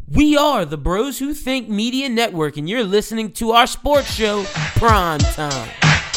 We are the Bros Who Think Media Network, and you're listening to our sports show, Prime Time.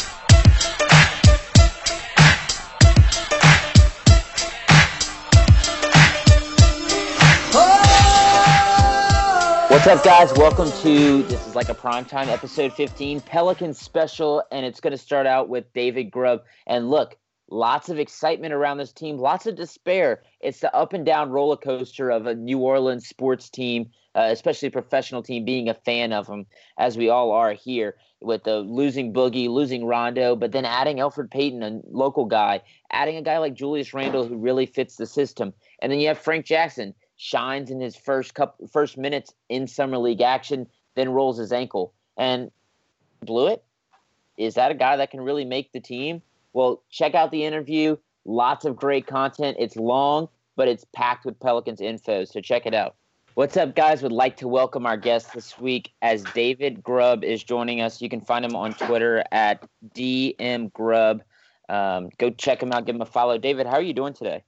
What's up, guys? Welcome to, this is like a primetime episode 15, Pelicans special, and it's going to start out with David Grubb. And look, lots of excitement around this team, lots of despair. It's the up and down roller coaster of a New Orleans sports team, especially a professional team, being a fan of them, as we all are here, with the losing Boogie, losing Rondo, but then adding Elfrid Payton, a local guy, adding a guy like Julius Randle who really fits the system. And then you have Frank Jackson, shines in his first minutes in summer league action, then rolls his ankle. And Blewett, is that a guy that can really make the team? Well, check out the interview. Lots of great content. It's long, but it's packed with Pelicans info, so check it out. What's up, guys? Would like to welcome our guest this week as David Grubb is joining us. You can find him on Twitter at DMGrubb. Go check him out. Give him a follow. David, how are you doing today?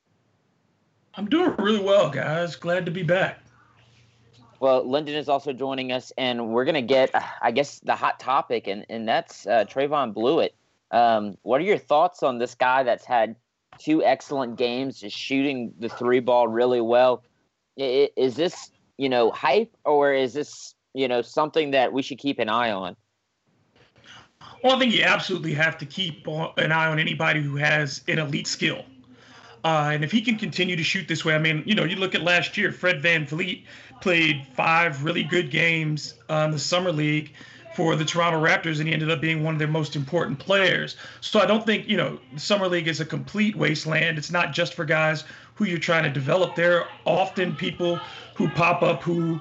I'm doing really well, guys. Glad to be back. Well, Lyndon is also joining us, and we're going to get, I guess, the hot topic, and that's Trevon Blewett. What are your thoughts on this guy that's had two excellent games, just shooting the three ball really well? Is this, hype, or is this, something that we should keep an eye on? Well, I think you absolutely have to keep an eye on anybody who has an elite skill. And if he can continue to shoot this way, I mean, you look at last year, Fred VanVleet played 5 really good games in the summer league for the Toronto Raptors, and he ended up being one of their most important players. So I don't think, the summer league is a complete wasteland. It's not just for guys who you're trying to develop. There are often people who pop up who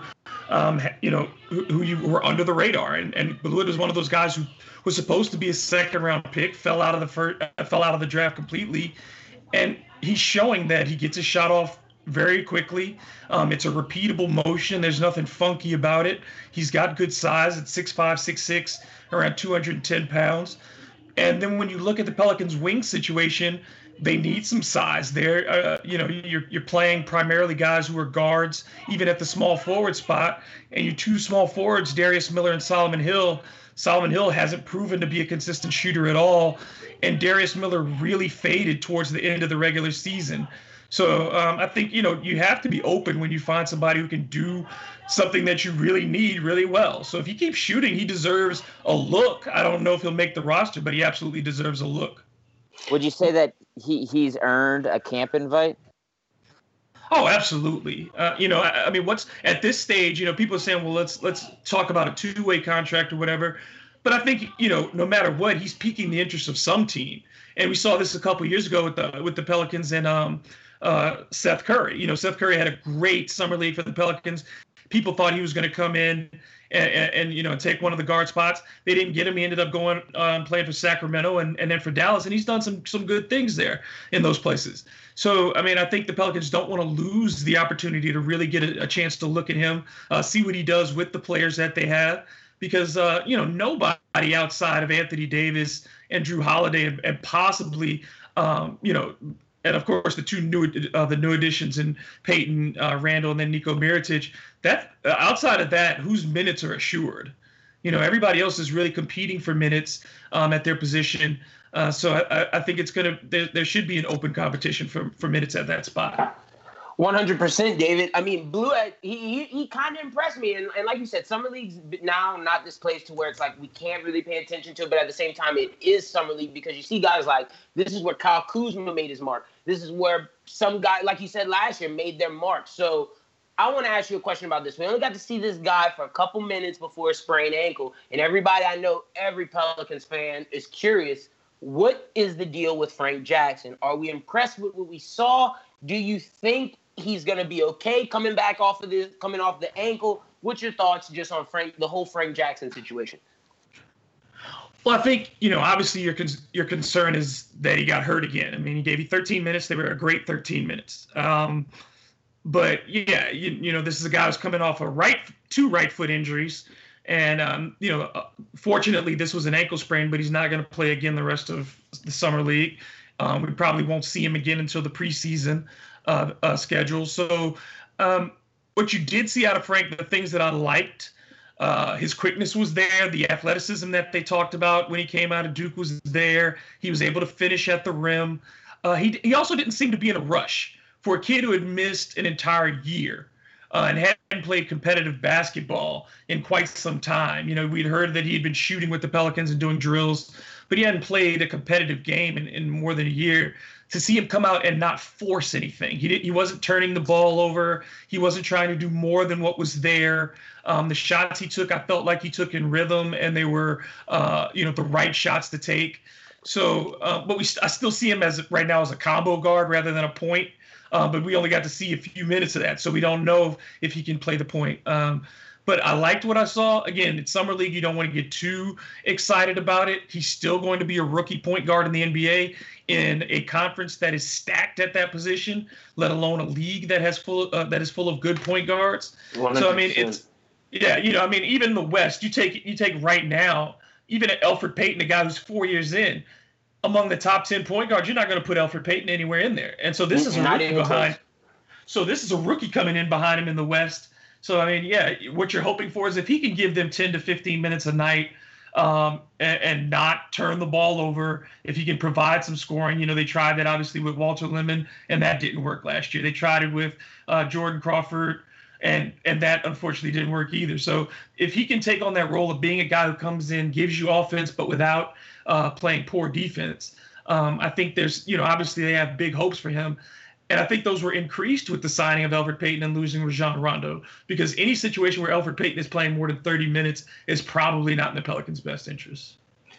you were under the radar. And Blewett is one of those guys who was supposed to be a second-round pick, fell out of the draft completely. And he's showing that he gets his shot off very quickly. It's a repeatable motion. There's nothing funky about it. He's got good size at 6'5", 6'6", around 210 pounds. And then when you look at the Pelicans' wing situation, they need some size there. You're playing primarily guys who are guards, even at the small forward spot. And your two small forwards, Darius Miller and Solomon Hill. Solomon Hill hasn't proven to be a consistent shooter at all. And Darius Miller really faded towards the end of the regular season. So I think, you have to be open when you find somebody who can do something that you really need really well. So if he keeps shooting, he deserves a look. I don't know if he'll make the roster, but he absolutely deserves a look. Would you say that he's earned a camp invite? Oh, absolutely. I mean, what's at this stage, people are saying, well, let's talk about a two-way contract or whatever. But I think, no matter what, he's piquing the interest of some team. And we saw this a couple of years ago with the Pelicans and Seth Curry. Seth Curry had a great summer league for the Pelicans. People thought he was going to come in and take one of the guard spots. They didn't get him. He ended up going playing for Sacramento and then for Dallas, and he's done some good things there in those places. So, I mean, I think the Pelicans don't want to lose the opportunity to really get a chance to look at him, see what he does with the players that they have. Because, nobody outside of Anthony Davis and Drew Holiday and possibly, and of course the two new additions in Payton, Randle, and then Niko Mirotic, that outside of that, whose minutes are assured? Everybody else is really competing for minutes at their position. So I think there should be an open competition for minutes at that spot. 100%, David. I mean, Blewett, he kind of impressed me. And like you said, Summer League's now not this place to where it's like we can't really pay attention to it, but at the same time, it is Summer League because you see guys like, this is where Kyle Kuzma made his mark. This is where some guy, like you said last year, made their mark. So I want to ask you a question about this. We only got to see this guy for a couple minutes before a sprained ankle, and everybody I know, every Pelicans fan is curious. What is the deal with Frank Jackson? Are we impressed with what we saw? Do you think he's going to be okay coming off the ankle? What's your thoughts just on the whole Frank Jackson situation? Well, I think, obviously your concern is that he got hurt again. I mean, he gave you 13 minutes. They were a great 13 minutes. But yeah, this is a guy who's coming off two right foot injuries. And, fortunately, this was an ankle sprain, but he's not going to play again the rest of the summer league. We probably won't see him again until the preseason schedule. So what you did see out of Frank, the things that I liked, his quickness was there. The athleticism that they talked about when he came out of Duke was there. He was able to finish at the rim. He also didn't seem to be in a rush. For a kid who had missed an entire year and hadn't played competitive basketball in quite some time. We'd heard that he'd been shooting with the Pelicans and doing drills, but he hadn't played a competitive game in more than a year. To see him come out and not force anything. He wasn't turning the ball over. He wasn't trying to do more than what was there. The shots he took, I felt like he took in rhythm, and they were, the right shots to take. So, but I still see him right now as a combo guard rather than a point. But we only got to see a few minutes of that, so we don't know if he can play the point. But I liked what I saw. Again, it's Summer League. You don't want to get too excited about it. He's still going to be a rookie point guard in the NBA in a conference that is stacked at that position, let alone a league that is full of good point guards. 100%. So, I mean, even the West, you take right now, even at Elfrid Payton, a guy who's 4 years in, among the top 10 point guards, you're not going to put Elfrid Payton anywhere in there. And so this is a rookie behind. So this is a rookie coming in behind him in the West. So, I mean, yeah, what you're hoping for is if he can give them 10 to 15 minutes a night and not turn the ball over, if he can provide some scoring. They tried that obviously with Walter Lemon, and that didn't work last year. They tried it with Jordan Crawford, and that unfortunately didn't work either. So if he can take on that role of being a guy who comes in, gives you offense, but without playing poor defense, I think there's, obviously they have big hopes for him. And I think those were increased with the signing of Elfrid Payton and losing Rajon Rondo, because any situation where Elfrid Payton is playing more than 30 minutes is probably not in the Pelicans' best interest.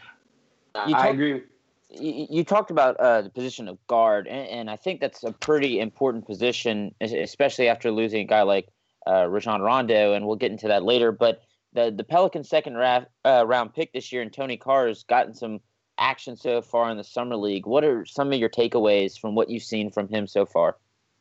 I agree. You talked about the position of guard, and I think that's a pretty important position, especially after losing a guy like Rajon Rondo, and we'll get into that later. But the Pelicans' second round pick this year, and Tony Carr, has gotten some action so far in the Summer League. What are some of your takeaways from what you've seen from him so far?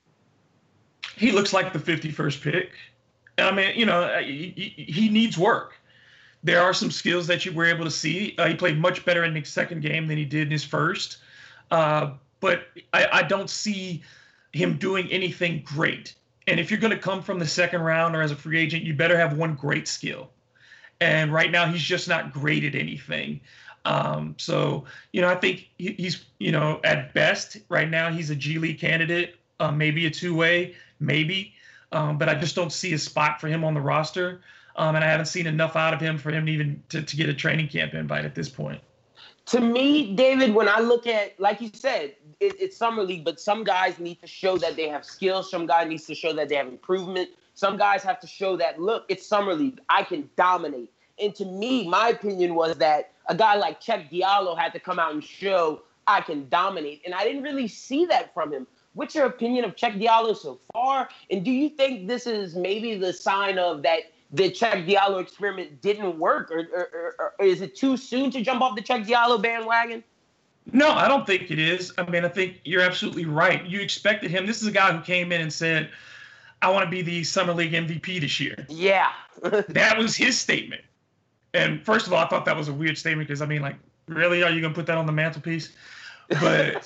He looks like the 51st pick. I mean, he needs work. There are some skills that you were able to see. He played much better in his second game than he did in his first. But I don't see him doing anything great. And if you're going to come from the second round or as a free agent, you better have one great skill. And right now, he's just not great at anything. So, I think he's, at best right now, he's a G League candidate, maybe a two-way, maybe. But I just don't see a spot for him on the roster. And I haven't seen enough out of him for him to get a training camp invite at this point. To me, David, when I look at, like you said, it's Summer League, but some guys need to show that they have skills. Some guys need to show that they have improvement. Some guys have to show that, look, it's Summer League. I can dominate. And to me, my opinion was that a guy like Cheick Diallo had to come out and show I can dominate. And I didn't really see that from him. What's your opinion of Cheick Diallo so far? And do you think this is maybe the sign of that the Cheick Diallo experiment didn't work? Or is it too soon to jump off the Cheick Diallo bandwagon? No, I don't think it is. I mean, I think you're absolutely right. You expected him. This is a guy who came in and said, I want to be the Summer League MVP this year. Yeah. That was his statement. And first of all, I thought that was a weird statement because, I mean, like, really? Are you going to put that on the mantelpiece? But,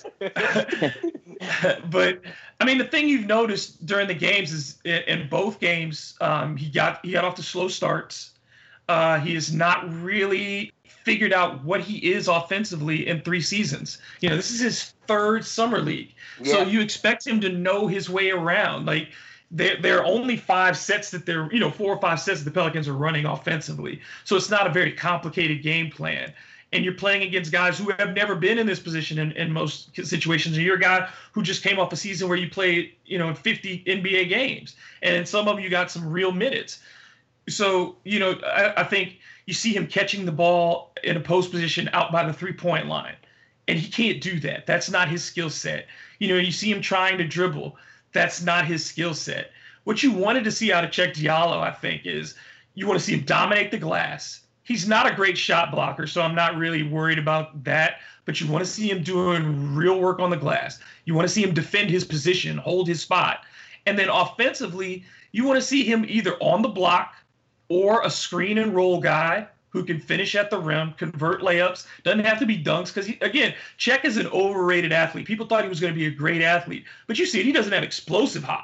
I mean, the thing you've noticed during the games is in both games, he got off to slow starts. He has not really figured out what he is offensively in 3 seasons. This is his third Summer League. Yeah. So you expect him to know his way around. Like, there are only 5 sets that 4 or 5 sets that the Pelicans are running offensively. So it's not a very complicated game plan. And you're playing against guys who have never been in this position in most situations. And you're a guy who just came off a season where you played, 50 NBA games. And in some of them, you got some real minutes. So, I think you see him catching the ball in a post position out by the 3-point line. And he can't do that. That's not his skill set. You see him trying to dribble. That's not his skill set. What you wanted to see out of Cheick Diallo, I think, is you want to see him dominate the glass. He's not a great shot blocker, so I'm not really worried about that. But you want to see him doing real work on the glass. You want to see him defend his position, hold his spot. And then offensively, you want to see him either on the block or a screen and roll guy who can finish at the rim, convert layups. Doesn't have to be dunks because, again, Cheick is an overrated athlete. People thought he was going to be a great athlete. But you see it, he doesn't have explosive hops.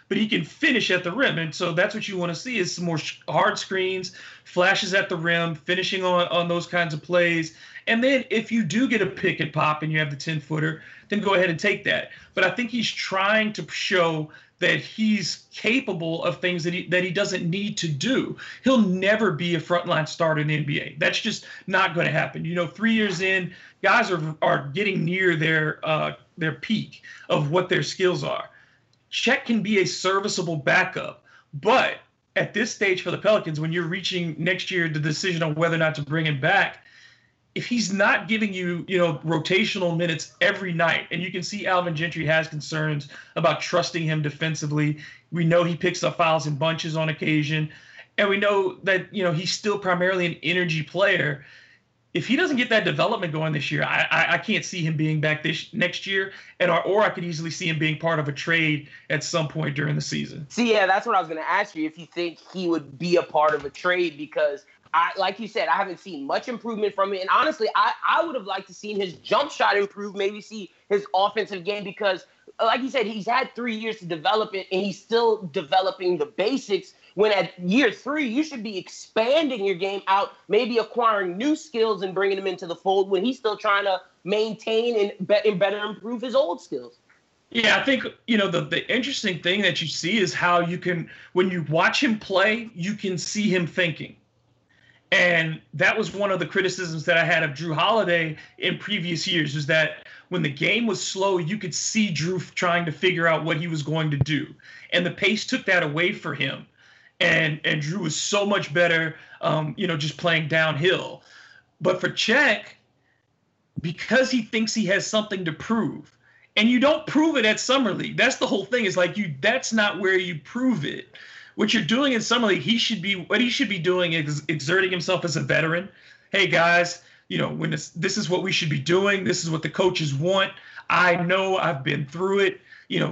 but he can finish at the rim. And so that's what you want to see is some more hard screens, flashes at the rim, finishing on those kinds of plays. And then if you do get a pick and pop and you have the 10-footer, then go ahead and take that. But I think he's trying to show that he's capable of things that he doesn't need to do. He'll never be a frontline starter in the NBA. That's just not going to happen. 3 years in, guys are getting near their peak of what their skills are. Chet can be a serviceable backup, but at this stage for the Pelicans, when you're reaching next year the decision on whether or not to bring him back, if he's not giving you, rotational minutes every night, and you can see Alvin Gentry has concerns about trusting him defensively. We know he picks up fouls in bunches on occasion, and we know that, he's still primarily an energy player. If he doesn't get that development going this year, I can't see him being back next year, or I could easily see him being part of a trade at some point during the season. See, yeah, that's what I was going to ask you, if you think he would be a part of a trade, because like you said, I haven't seen much improvement from it. And honestly, I would have liked to see his jump shot improve, maybe see his offensive game, because like you said, he's had 3 years to develop it, and he's still developing the basics. When at year 3, you should be expanding your game out, maybe acquiring new skills and bringing them into the fold when he's still trying to maintain and better improve his old skills. Yeah, I think, the interesting thing that you see is how you can, when you watch him play, you can see him thinking. And that was one of the criticisms that I had of Jrue Holiday in previous years, is that when the game was slow, you could see Jrue trying to figure out what he was going to do. And the pace took that away for him. And Jrue was so much better, just playing downhill. But for Chet, because he thinks he has something to prove, and you don't prove it at Summer League. That's the whole thing. Is like that's not where you prove it. What you're doing in Summer League, what he should be doing is exerting himself as a veteran. Hey guys, when this is what we should be doing. This is what the coaches want. I know I've been through it.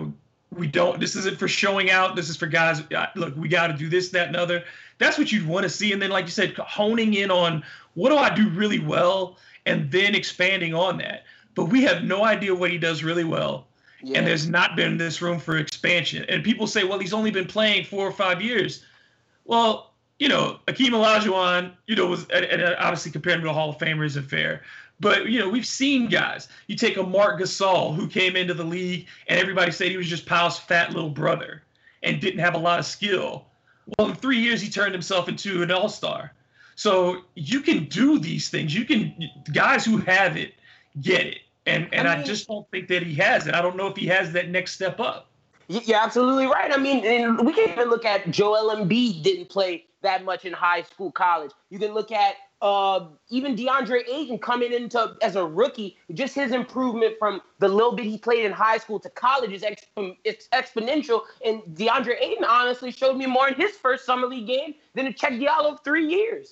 This isn't for showing out. This is for guys. Look, we got to do this, that, and other. That's what you'd want to see. And then, like you said, honing in on what do I do really well, and then expanding on that. But we have no idea what he does really well. Yeah. And there's not been this room for expansion. And people say, well, he's only been playing 4 or 5 years. Well, Akeem Olajuwon, was and obviously comparing him to a Hall of Famer isn't fair. But, we've seen guys. You take a Marc Gasol who came into the league and everybody said he was just Powell's fat little brother and didn't have a lot of skill. Well, in 3 years, he turned himself into an all-star. So you can do these things. Guys who have it get it. And I just don't think that he has it. I don't know if he has that next step up. You're absolutely right. I mean, and we can even look at Joel Embiid didn't play that much in high school, college. You can look at even DeAndre Ayton coming into as a rookie. Just his improvement from the little bit he played in high school to college is it's exponential. And DeAndre Ayton honestly showed me more in his first Summer League game than a Cheick Diallo of 3 years.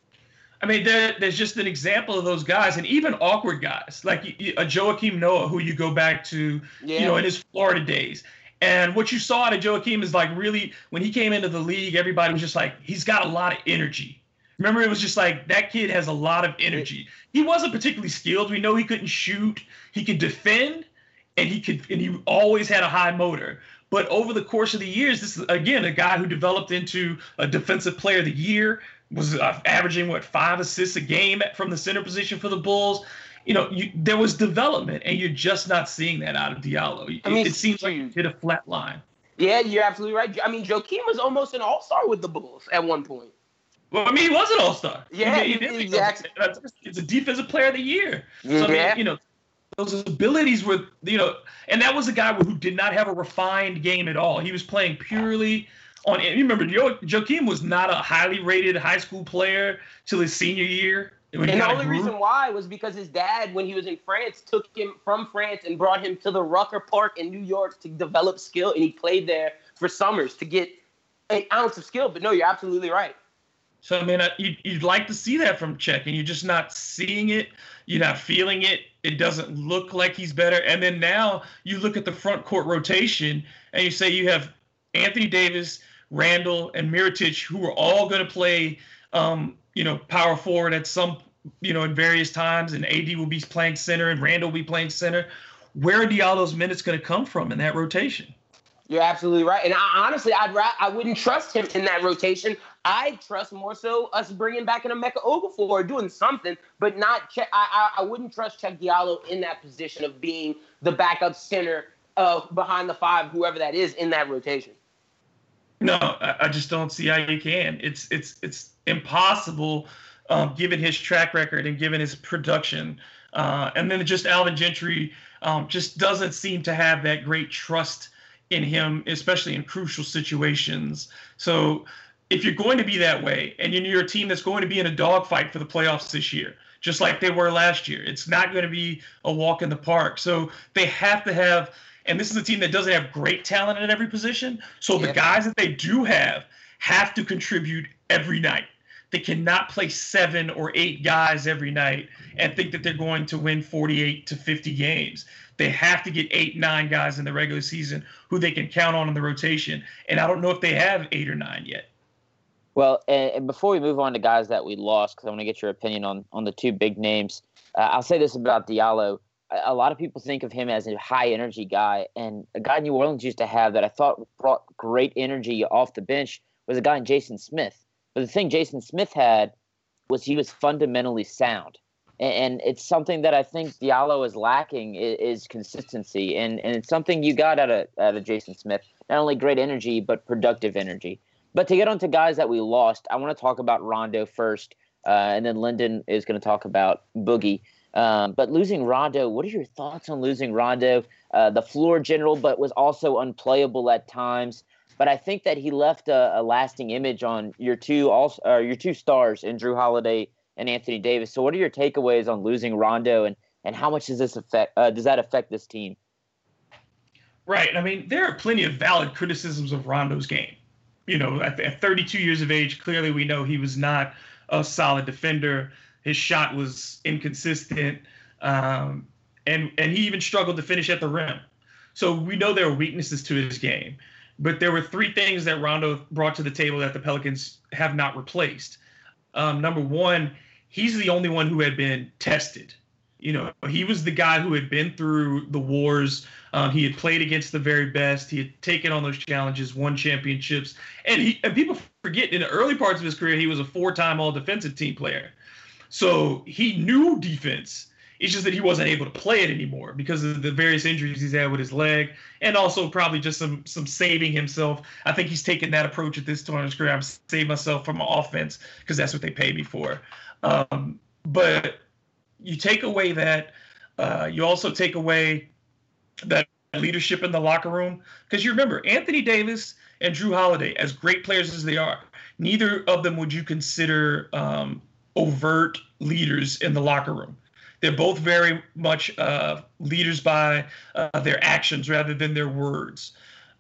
I mean, there's just an example of those guys, and even awkward guys like a Joakim Noah, who you go back to, in his Florida days. And what you saw out of Joakim is like really when he came into the league, everybody was just like, he's got a lot of energy. Remember, it was just like that kid has a lot of energy. He wasn't particularly skilled. We know he couldn't shoot. He could defend, and he always had a high motor. But over the course of the years, this is, again, a guy who developed into a defensive player of the year, was averaging, 5 assists a game from the center position for the Bulls. There was development, and you're just not seeing that out of Diallo. It seems like he hit a flat line. Yeah, you're absolutely right. I mean, Joakim was almost an all-star with the Bulls at one point. Well, I mean, he was an all-star. Yeah, exactly. It's a defensive player of the year. So, I mean, those abilities were, and that was a guy who did not have a refined game at all. He was playing purely on. You remember, Joakim was not a highly rated high school player till his senior year. And the only reason why was because his dad, when he was in France, took him from France and brought him to the Rucker Park in New York to develop skill, and he played there for summers to get an ounce of skill. But no, you're absolutely right. So, I mean, you'd like to see that from Chet, and you're just not seeing it. You're not feeling it. It doesn't look like he's better. And then now you look at the front court rotation, and you say you have Anthony Davis, Randall, and Mirotic, who are all going to play, power forward at some, in various times, and AD will be playing center, and Randall will be playing center. Where are Diallo's minutes going to come from in that rotation? You're absolutely right. And honestly, I wouldn't trust him in that rotation. I'd trust more so us bringing back an Emeka Okafor or doing something, but not I wouldn't trust Chuck Diallo in that position of being the backup center behind the five, whoever that is, in that rotation. No, I just don't see how you can. It's impossible, given his track record and given his production. And then just Alvin Gentry just doesn't seem to have that great trust in him, especially in crucial situations. So if you're going to be that way, and you're a team that's going to be in a dogfight for the playoffs this year, just like they were last year, it's not going to be a walk in the park. So they have to have, and this is a team that doesn't have great talent at every position. So the guys that they do have to contribute every night. They cannot play 7 or 8 guys every night and think that they're going to win 48 to 50 games. They have to get 8, 9 guys in the regular season who they can count on in the rotation. And I don't know if they have 8 or 9 yet. Well, and before we move on to guys that we lost, because I want to get your opinion on the 2 big names, I'll say this about Diallo. A lot of people think of him as a high-energy guy, and a guy New Orleans used to have that I thought brought great energy off the bench was a guy named Jason Smith. But the thing Jason Smith had was he was fundamentally sound. And it's something that I think Diallo is lacking is consistency. And it's something you got out of Jason Smith. Not only great energy, but productive energy. But to get on to guys that we lost, I want to talk about Rondo first. And then Lyndon is going to talk about Boogie. But losing Rondo, what are your thoughts on losing Rondo? The floor general, but was also unplayable at times. But I think that he left a lasting image on your two stars in Jrue Holiday and Anthony Davis. So what are your takeaways on losing Rondo, and how much does that affect this team? Right. I mean, there are plenty of valid criticisms of Rondo's game. At 32 years of age, clearly we know he was not a solid defender. His shot was inconsistent, and he even struggled to finish at the rim. So we know there are weaknesses to his game. But there were 3 things that Rondo brought to the table that the Pelicans have not replaced. Number one, he's the only one who had been tested. He was the guy who had been through the wars. He had played against the very best. He had taken on those challenges, won championships. And people forget, in the early parts of his career, he was a 4-time all-defensive team player. So he knew defense. It's just that he wasn't able to play it anymore because of the various injuries he's had with his leg, and also probably just some saving himself. I think he's taken that approach at this point in his career. I'm saving myself from offense because that's what they pay me for. But you take away that. You also take away that leadership in the locker room, because you remember Anthony Davis and Jrue Holiday, as great players as they are, neither of them would you consider overt leaders in the locker room. They're both very much leaders by their actions rather than their words.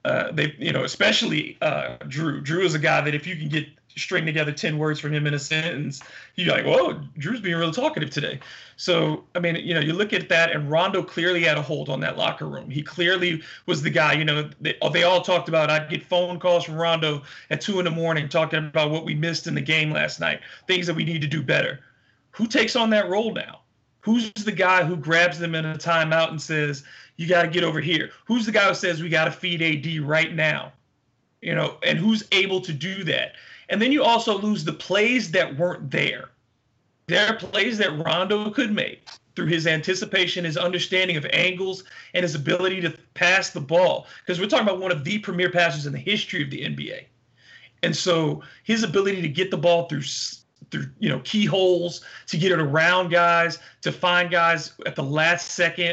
Especially Jrue. Jrue is a guy that if you can string together 10 words from him in a sentence, you're like, whoa, Drew's being real talkative today. So, I mean, you look at that, and Rondo clearly had a hold on that locker room. He clearly was the guy. They all talked about, I'd get phone calls from Rondo at 2 a.m. talking about what we missed in the game last night, things that we need to do better. Who takes on that role now? Who's the guy who grabs them in a timeout and says, you got to get over here? Who's the guy who says, we got to feed AD right now? And who's able to do that? And then you also lose the plays that weren't there. There are plays that Rondo could make through his anticipation, his understanding of angles, and his ability to pass the ball. Because we're talking about one of the premier passers in the history of the NBA. And so his ability to get the ball through keyholes, to get it around guys, to find guys at the last second.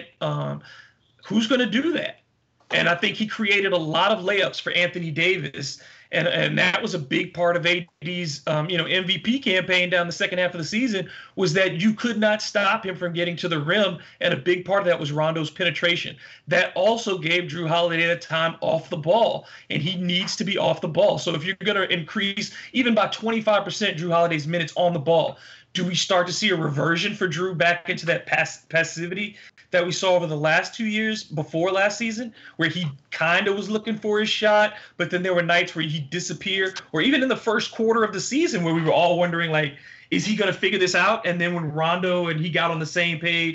Who's going to do that? And I think he created a lot of layups for Anthony Davis, and that was a big part of AD's MVP campaign down the second half of the season, was that you could not stop him from getting to the rim, and a big part of that was Rondo's penetration. That also gave Jrue Holiday the time off the ball, and he needs to be off the ball. So if you're going to increase even by 25% Jrue Holiday's minutes on the ball, do we start to see a reversion for Jrue back into that passivity that we saw over the last 2 years before last season, where he kind of was looking for his shot, but then there were nights where he'd disappear, or even in the first quarter of the season where we were all wondering, like, is he going to figure this out? And then when Rondo and he got on the same page,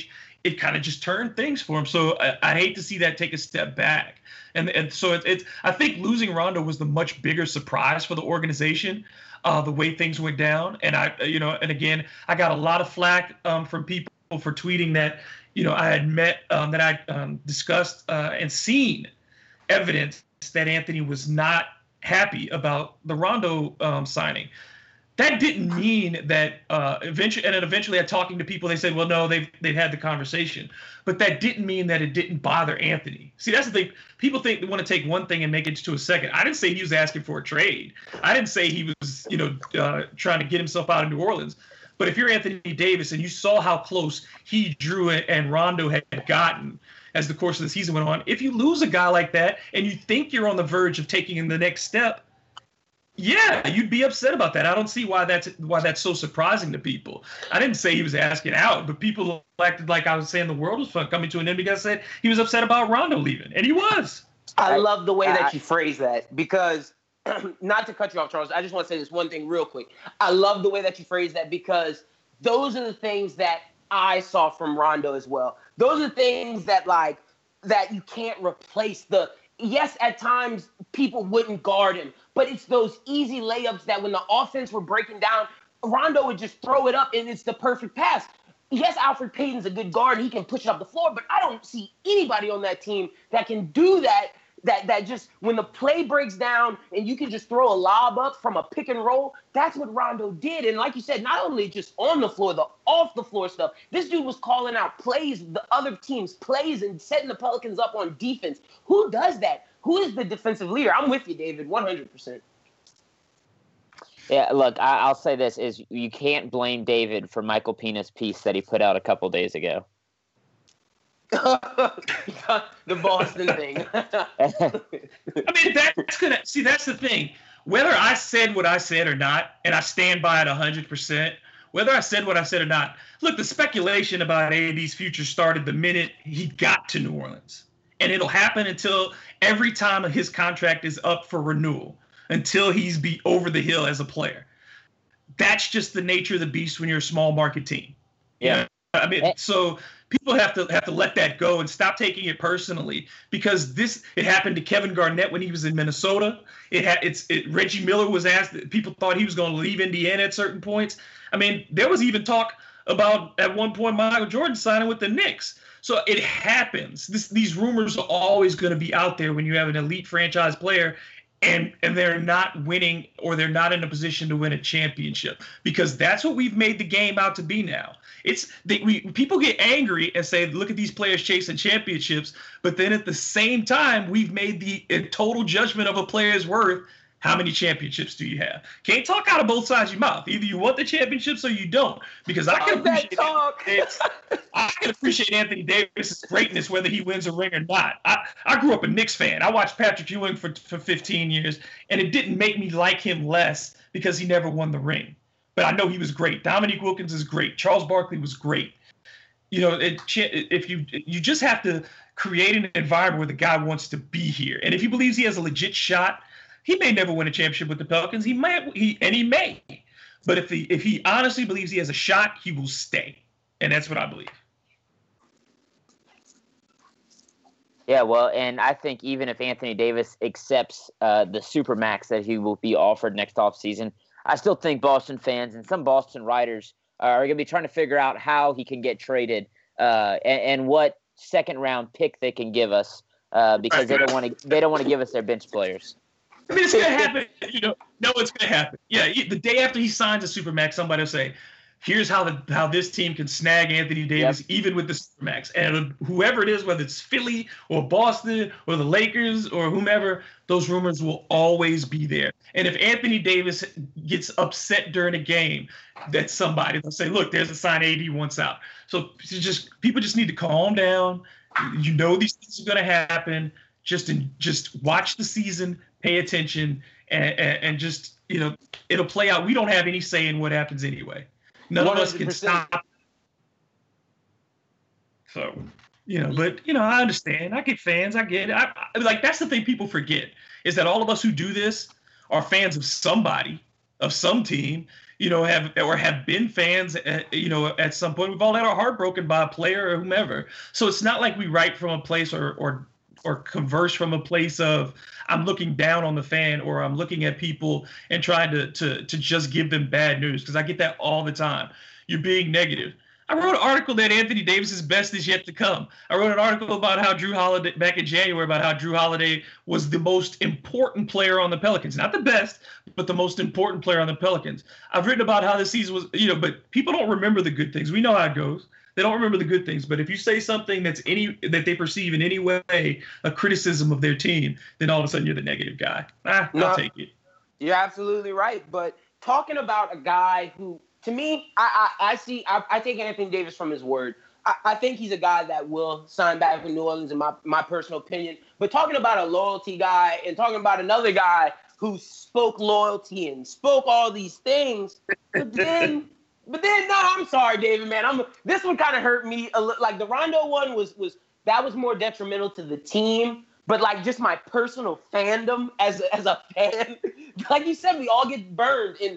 it kind of just turned things for him. So I hate to see that take a step back. And so it's I think losing Rondo was the much bigger surprise for the organization, the way things went down. And and again, I got a lot of flack from people for tweeting that, I had met, that I discussed and seen evidence that Anthony was not happy about the Rondo signing. That didn't mean that eventually at talking to people, they said, well, no, they've had the conversation. But that didn't mean that it didn't bother Anthony. See, that's the thing. People think they want to take one thing and make it to a second. I didn't say he was asking for a trade. I didn't say he was, trying to get himself out of New Orleans. But if you're Anthony Davis and you saw how close he, Drew, and Rondo had gotten as the course of the season went on, if you lose a guy like that and you think you're on the verge of taking the next step, yeah, you'd be upset about that. I don't see why that's so surprising to people. I didn't say he was asking out, but people acted like I was saying the world was coming to an end because I said he was upset about Rondo leaving, and he was. I love the way that you phrase that because, not to cut you off, Charles, I just want to say this one thing real quick. I love the way that you phrase that because those are the things that I saw from Rondo as well. Those are things that that you can't replace. Yes, at times people wouldn't guard him, but it's those easy layups that when the offense were breaking down, Rondo would just throw it up and it's the perfect pass. Yes, Alfred Payton's a good guard and he can push it up the floor, but I don't see anybody on that team that can do that. That just when the play breaks down and you can just throw a lob up from a pick and roll, that's what Rondo did. And like you said, not only just on the floor, the off the floor stuff. This dude was calling out plays, the other team's plays, and setting the Pelicans up on defense. Who does that? Who is the defensive leader? I'm with you, David, 100%. Yeah, look, I'll say this is you can't blame David for Michael Pina's piece that he put out a couple days ago. The Boston thing. I mean, that's the thing. Whether I said what I said or not, and I stand by it 100%, whether I said what I said or not, look, the speculation about AD's future started the minute he got to New Orleans. And it'll happen until every time his contract is up for renewal, until he's over the hill as a player. That's just the nature of the beast when you're a small market team. Yeah. I mean, so people have to let that go and stop taking it personally because it happened to Kevin Garnett when he was in Minnesota. Reggie Miller was asked. People thought he was going to leave Indiana at certain points. I mean, there was even talk about at one point Michael Jordan signing with the Knicks. So it happens. These rumors are always going to be out there when you have an elite franchise player and they're not winning or they're not in a position to win a championship because that's what we've made the game out to be now. People get angry and say, look at these players chasing championships, but then at the same time, we've made the total judgment of a player's worth. How many championships do you have? Can't talk out of both sides of your mouth. Either you want the championships or you don't. Because I can appreciate Anthony Davis' greatness, whether he wins a ring or not. I grew up a Knicks fan. I watched Patrick Ewing for 15 years, and it didn't make me like him less because he never won the ring. But I know he was great. Dominique Wilkins is great. Charles Barkley was great. If you just have to create an environment where the guy wants to be here. And if he believes he has a legit shot, he may never win a championship with the Pelicans. He may. But if he honestly believes he has a shot, he will stay. And that's what I believe. Yeah, well, and I think even if Anthony Davis accepts the supermax that he will be offered next offseason, I still think Boston fans and some Boston writers are going to be trying to figure out how he can get traded and what second-round pick they can give us because they don't want to give us their bench players. I mean, it's going to happen. No, it's going to happen. Yeah, the day after he signs a supermax, somebody will say, here's how this team can snag Anthony Davis, even with the supermax. And whoever it is, whether it's Philly or Boston or the Lakers or whomever, those rumors will always be there. And if Anthony Davis gets upset during a game, that's somebody. They'll say, look, there's a sign AD wants out. So people just need to calm down. These things are going to happen. Just watch the season, pay attention, and just, it'll play out. We don't have any say in what happens anyway. None 100%. Of us can stop. So, but, I understand. I get fans. I get it. That's the thing people forget is that all of us who do this are fans of somebody, of some team. have been fans, at some point. We've all had our heart broken by a player or whomever. So it's not like we write from a place or converse from a place of I'm looking down on the fan or I'm looking at people and trying to just give them bad news, because I get that all the time. You're being negative. I wrote an article that Anthony Davis's best is yet to come. I wrote an article about how Jrue Holiday, back in January, about how Jrue Holiday was the most important player on the Pelicans. Not the best, but the most important player on the Pelicans. I've written about how the season was, but people don't remember the good things. We know how it goes. They don't remember the good things. But if you say something that they perceive in any way a criticism of their team, then all of a sudden you're the negative guy. I'll take it. You're absolutely right. But talking about a guy who, to me, I take Anthony Davis from his word. I think he's a guy that will sign back with New Orleans, in my personal opinion. But talking about a loyalty guy and talking about another guy who spoke loyalty and spoke all these things, but then no, I'm sorry, David, man. This one kind of hurt me a little. Like the Rondo one was more detrimental to the team. But like just my personal fandom as a fan, like you said, we all get burned. And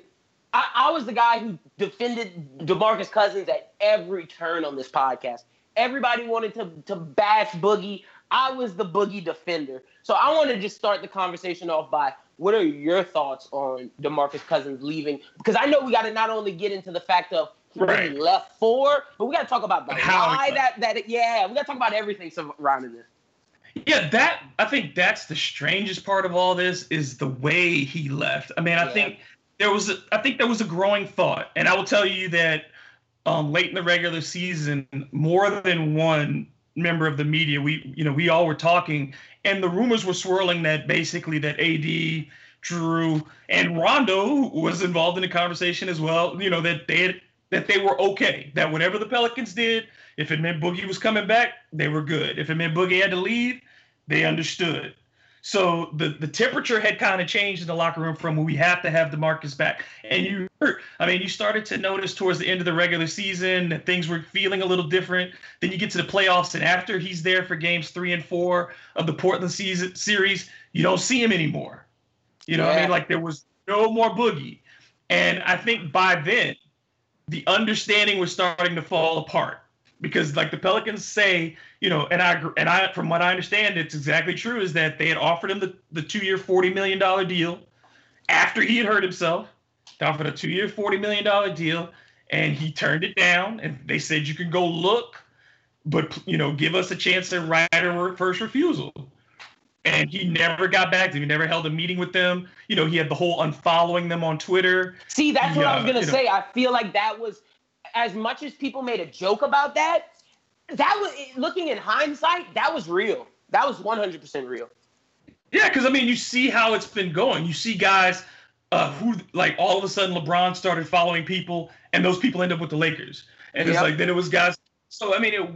I was the guy who defended DeMarcus Cousins at every turn on this podcast. Everybody wanted to bash Boogie. I was the Boogie defender. So I want to just start the conversation off by, what are your thoughts on DeMarcus Cousins leaving? Because I know we got to not only get into the fact of he left for, but we got to talk about the lie we got to talk about everything surrounding this. Yeah, I think that's the strangest part of all this is the way he left. I mean, I think there was a growing thought, and I will tell you that late in the regular season, more than one member of the media, we all were talking, and the rumors were swirling that basically that AD, Jrue, and Rondo was involved in the conversation as well. That they were okay, that whatever the Pelicans did, if it meant Boogie was coming back, they were good. If it meant Boogie had to leave, they understood. So the temperature had kind of changed in the locker room from we have to have DeMarcus back. And you started to notice towards the end of the regular season that things were feeling a little different. Then you get to the playoffs, and after he's there for games 3 and 4 of the Portland series, you don't see him anymore. What I mean? Like there was no more Boogie. And I think by then, the understanding was starting to fall apart. Because like the Pelicans say, and I from what I understand, it's exactly true, is that they had offered him the 2-year, $40 million deal after he had hurt himself. They offered a 2-year, $40 million deal, and he turned it down. And they said, you can go look, but, give us a chance to write a first refusal. And he never got back to them. He never held a meeting with them. He had the whole unfollowing them on Twitter. See, that's what I was going to say. I feel like that was, as much as people made a joke about that was, looking in hindsight, that was real. That was 100% real. Yeah, because, you see how it's been going. You see guys who, like, all of a sudden LeBron started following people, and those people end up with the Lakers. And it's like, then it was guys. So,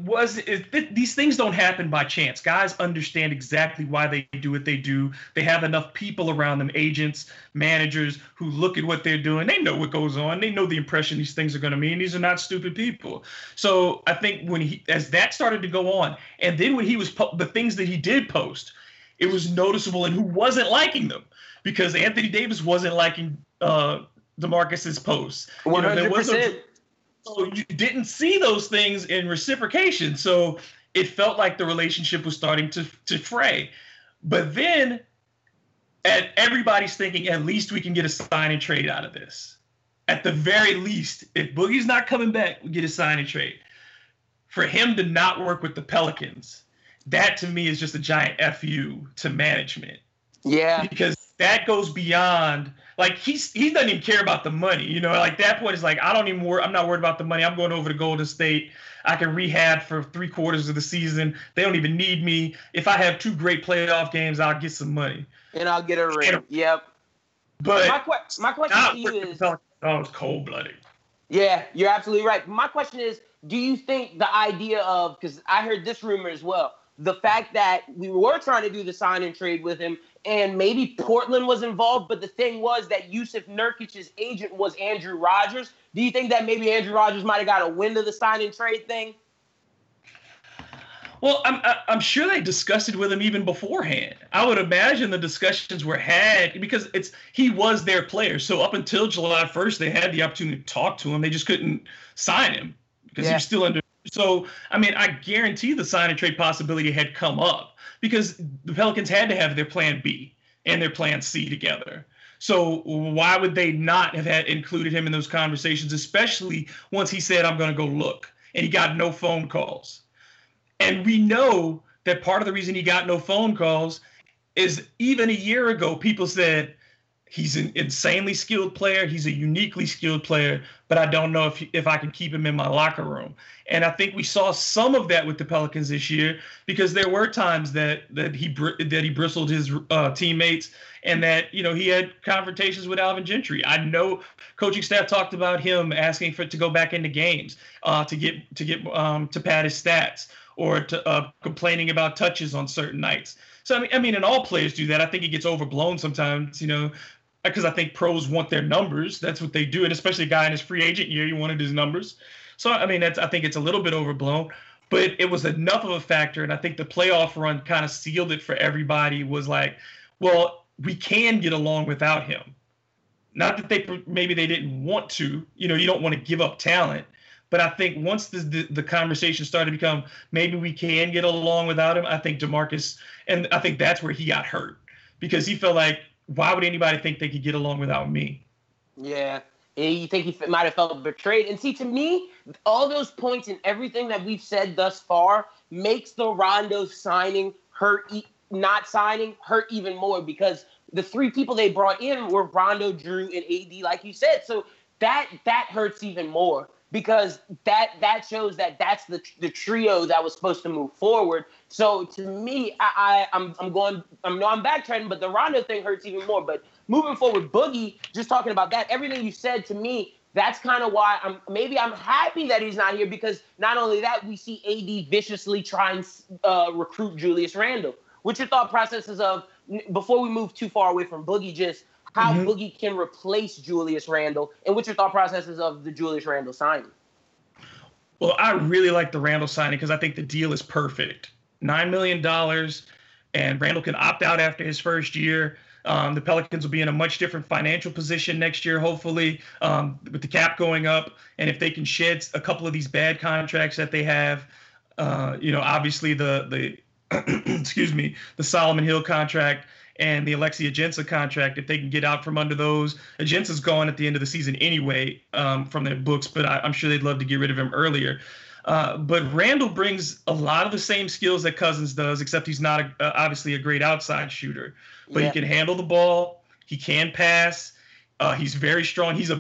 these things don't happen by chance. Guys understand exactly why they do what they do. They have enough people around them, agents, managers, who look at what they're doing. They know what goes on. They know the impression these things are going to mean. These are not stupid people. So I think as that started to go on, and then when he was the things that he did post, it was noticeable in who wasn't liking them, because Anthony Davis wasn't liking DeMarcus's posts. 100%. So you didn't see those things in reciprocation. So it felt like the relationship was starting to fray. But then everybody's thinking, at least we can get a sign and trade out of this. At the very least, if Boogie's not coming back, we get a sign and trade. For him to not work with the Pelicans, that to me is just a giant FU to management. Yeah. Because that goes beyond, like, he doesn't even care about the money. Like that point is like, I'm not worried about the money. I'm going over to Golden State. I can rehab for 3/4 of the season. They don't even need me. If I have 2 great playoff games, I'll get some money. And I'll get a ring. Yep. But my question to you is, it's cold-blooded. Yeah, you're absolutely right. My question is, do you think the idea of, because I heard this rumor as well, the fact that we were trying to do the sign and trade with him, and maybe Portland was involved, but the thing was that Yusuf Nurkic's agent was Andrew Rogers. Do you think that maybe Andrew Rogers might have got a wind of the sign and trade thing? Well, I'm sure they discussed it with him even beforehand. I would imagine the discussions were had because he was their player. So up until July 1st, they had the opportunity to talk to him. They just couldn't sign him because he was still under. So, I mean, I guarantee the sign and trade possibility had come up because the Pelicans had to have their plan B and their plan C together. So why would they not have had included him in those conversations, especially once he said, I'm going to go look, and he got no phone calls. And we know that part of the reason he got no phone calls is even a year ago, people said he's an insanely skilled player. He's a uniquely skilled player, but I don't know if I can keep him in my locker room. And I think we saw some of that with the Pelicans this year because there were times that he bristled his teammates and that, he had confrontations with Alvin Gentry. I know coaching staff talked about him asking to go back into games to pad his stats, or to complaining about touches on certain nights. So, I mean, and all players do that. I think it gets overblown sometimes, because I think pros want their numbers. That's what they do. And especially a guy in his free agent year, he wanted his numbers. So, I mean, I think it's a little bit overblown. But it was enough of a factor, and I think the playoff run kind of sealed it for everybody, was like, well, we can get along without him. Not that maybe they didn't want to. You don't want to give up talent. But I think once the conversation started to become maybe we can get along without him, I think DeMarcus, and I think that's where he got hurt because he felt like, why would anybody think they could get along without me? Yeah. You think he might have felt betrayed. And see, to me, all those points and everything that we've said thus far makes the Rondo not signing hurt even more because the three people they brought in were Rondo, Drew, and AD, like you said. So that hurts even more. Because that shows that that's the trio that was supposed to move forward. So to me, I'm backtracking, but the Rondo thing hurts even more. But moving forward, Boogie, just talking about that, everything you said to me, that's kind of why I'm happy that he's not here because not only that, we see AD viciously try and recruit Julius Randle. What's your thought processes of, before we move too far away from Boogie, just how Boogie can replace Julius Randle, and what's your thought processes of the Julius Randle signing? Well, I really like the Randle signing because I think the deal is perfect. $9 million, and Randle can opt out after his first year. The Pelicans will be in a much different financial position next year, hopefully, with the cap going up. And if they can shed a couple of these bad contracts that they have, obviously the the Solomon Hill contract and the Alexis Ajinça contract, if they can get out from under those. Ajinça's gone at the end of the season anyway from their books, but I'm sure they'd love to get rid of him earlier. But Randle brings a lot of the same skills that Cousins does, except he's not obviously a great outside shooter. But he can handle the ball. He can pass. He's very strong. He's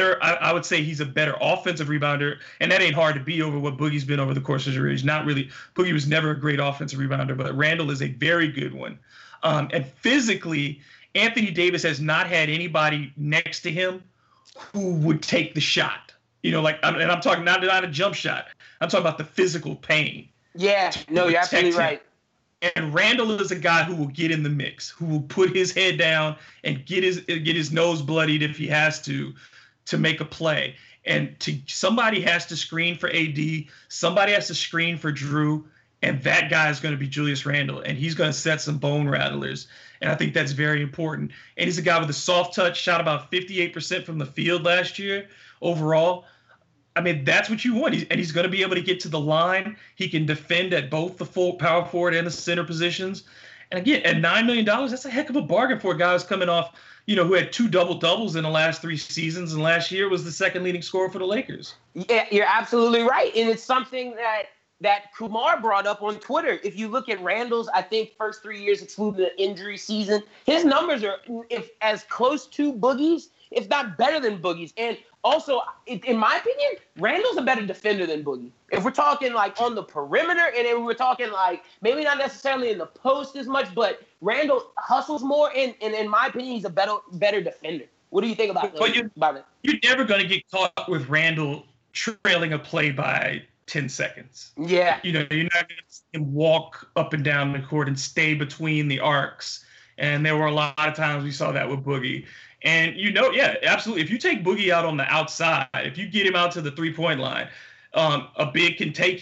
I would say he's a better offensive rebounder, and that ain't hard to be over what Boogie's been over the course of his career. He's not really – Boogie was never a great offensive rebounder, but Randle is a very good one. And physically, Anthony Davis has not had anybody next to him who would take the shot. And I'm talking not a jump shot. I'm talking about the physical pain. Yeah, no, you're absolutely right. And Randle is a guy who will get in the mix, who will put his head down and get his nose bloodied if he has to make a play. And somebody has to screen for AD, somebody has to screen for Drew, and that guy is going to be Julius Randle, and he's going to set some bone rattlers. And I think that's very important. And he's a guy with a soft touch, shot about 58% from the field last year overall. I mean, that's what you want. He's going to be able to get to the line. He can defend at both the full power forward and the center positions. And again, at $9 million, that's a heck of a bargain for a guy who's coming off, who had 2 double-doubles in the last 3 seasons, and last year was the second leading scorer for the Lakers. Yeah, you're absolutely right. And it's something that Kumar brought up on Twitter. If you look at Randle's, I think, first 3 years, excluding the injury season, his numbers are as close to Boogie's, if not better than Boogie's. And also, in my opinion, Randle's a better defender than Boogie. If we're talking like on the perimeter, and then we're talking like maybe not necessarily in the post as much, but Randle hustles more, and in my opinion, he's a better defender. What do you think about it? You're never going to get caught with Randle trailing a play by 10 seconds. Yeah. You're not going to see him walk up and down the court and stay between the arcs. And there were a lot of times we saw that with Boogie. And, yeah, absolutely. If you take Boogie out on the outside, if you get him out to the 3-point line, a big can take him.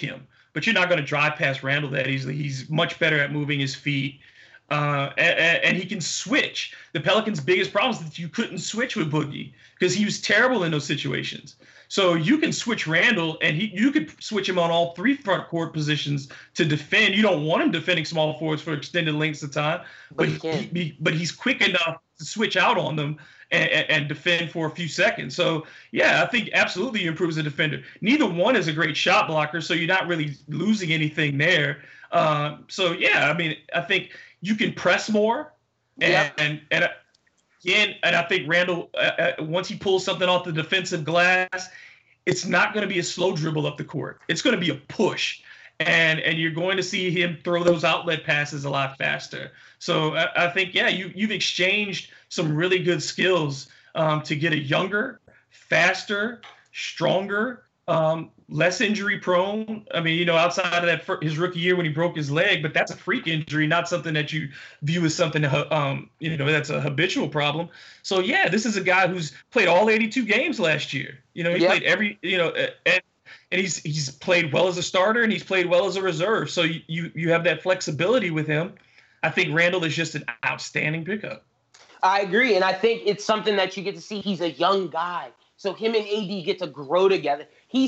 but you're not going to drive past Randle that easily. He's much better at moving his feet. And he can switch. The Pelicans' biggest problem is that you couldn't switch with Boogie because he was terrible in those situations. So you can switch Randle, and you could switch him on all 3 front court positions to defend. You don't want him defending small forwards for extended lengths of time, but he's quick enough to switch out on them and defend for a few seconds. So, yeah, I think absolutely he improves the defender. Neither one is a great shot blocker, so you're not really losing anything there. So, yeah, I mean, I think you can press more, and I think Randle, once he pulls something off the defensive glass, it's not going to be a slow dribble up the court. It's going to be a push, and you're going to see him throw those outlet passes a lot faster. So I think, yeah, you've exchanged some really good skills to get a younger, faster, stronger, less injury prone. I mean, outside of that his rookie year when he broke his leg, but that's a freak injury, not something that you view as something that's a habitual problem. So yeah, this is a guy who's played all 82 games last year. He played every, and he's played well as a starter and he's played well as a reserve. So you have that flexibility with him. I think Randle is just an outstanding pickup. I agree, and I think it's something that you get to see. He's a young guy, so him and AD get to grow together.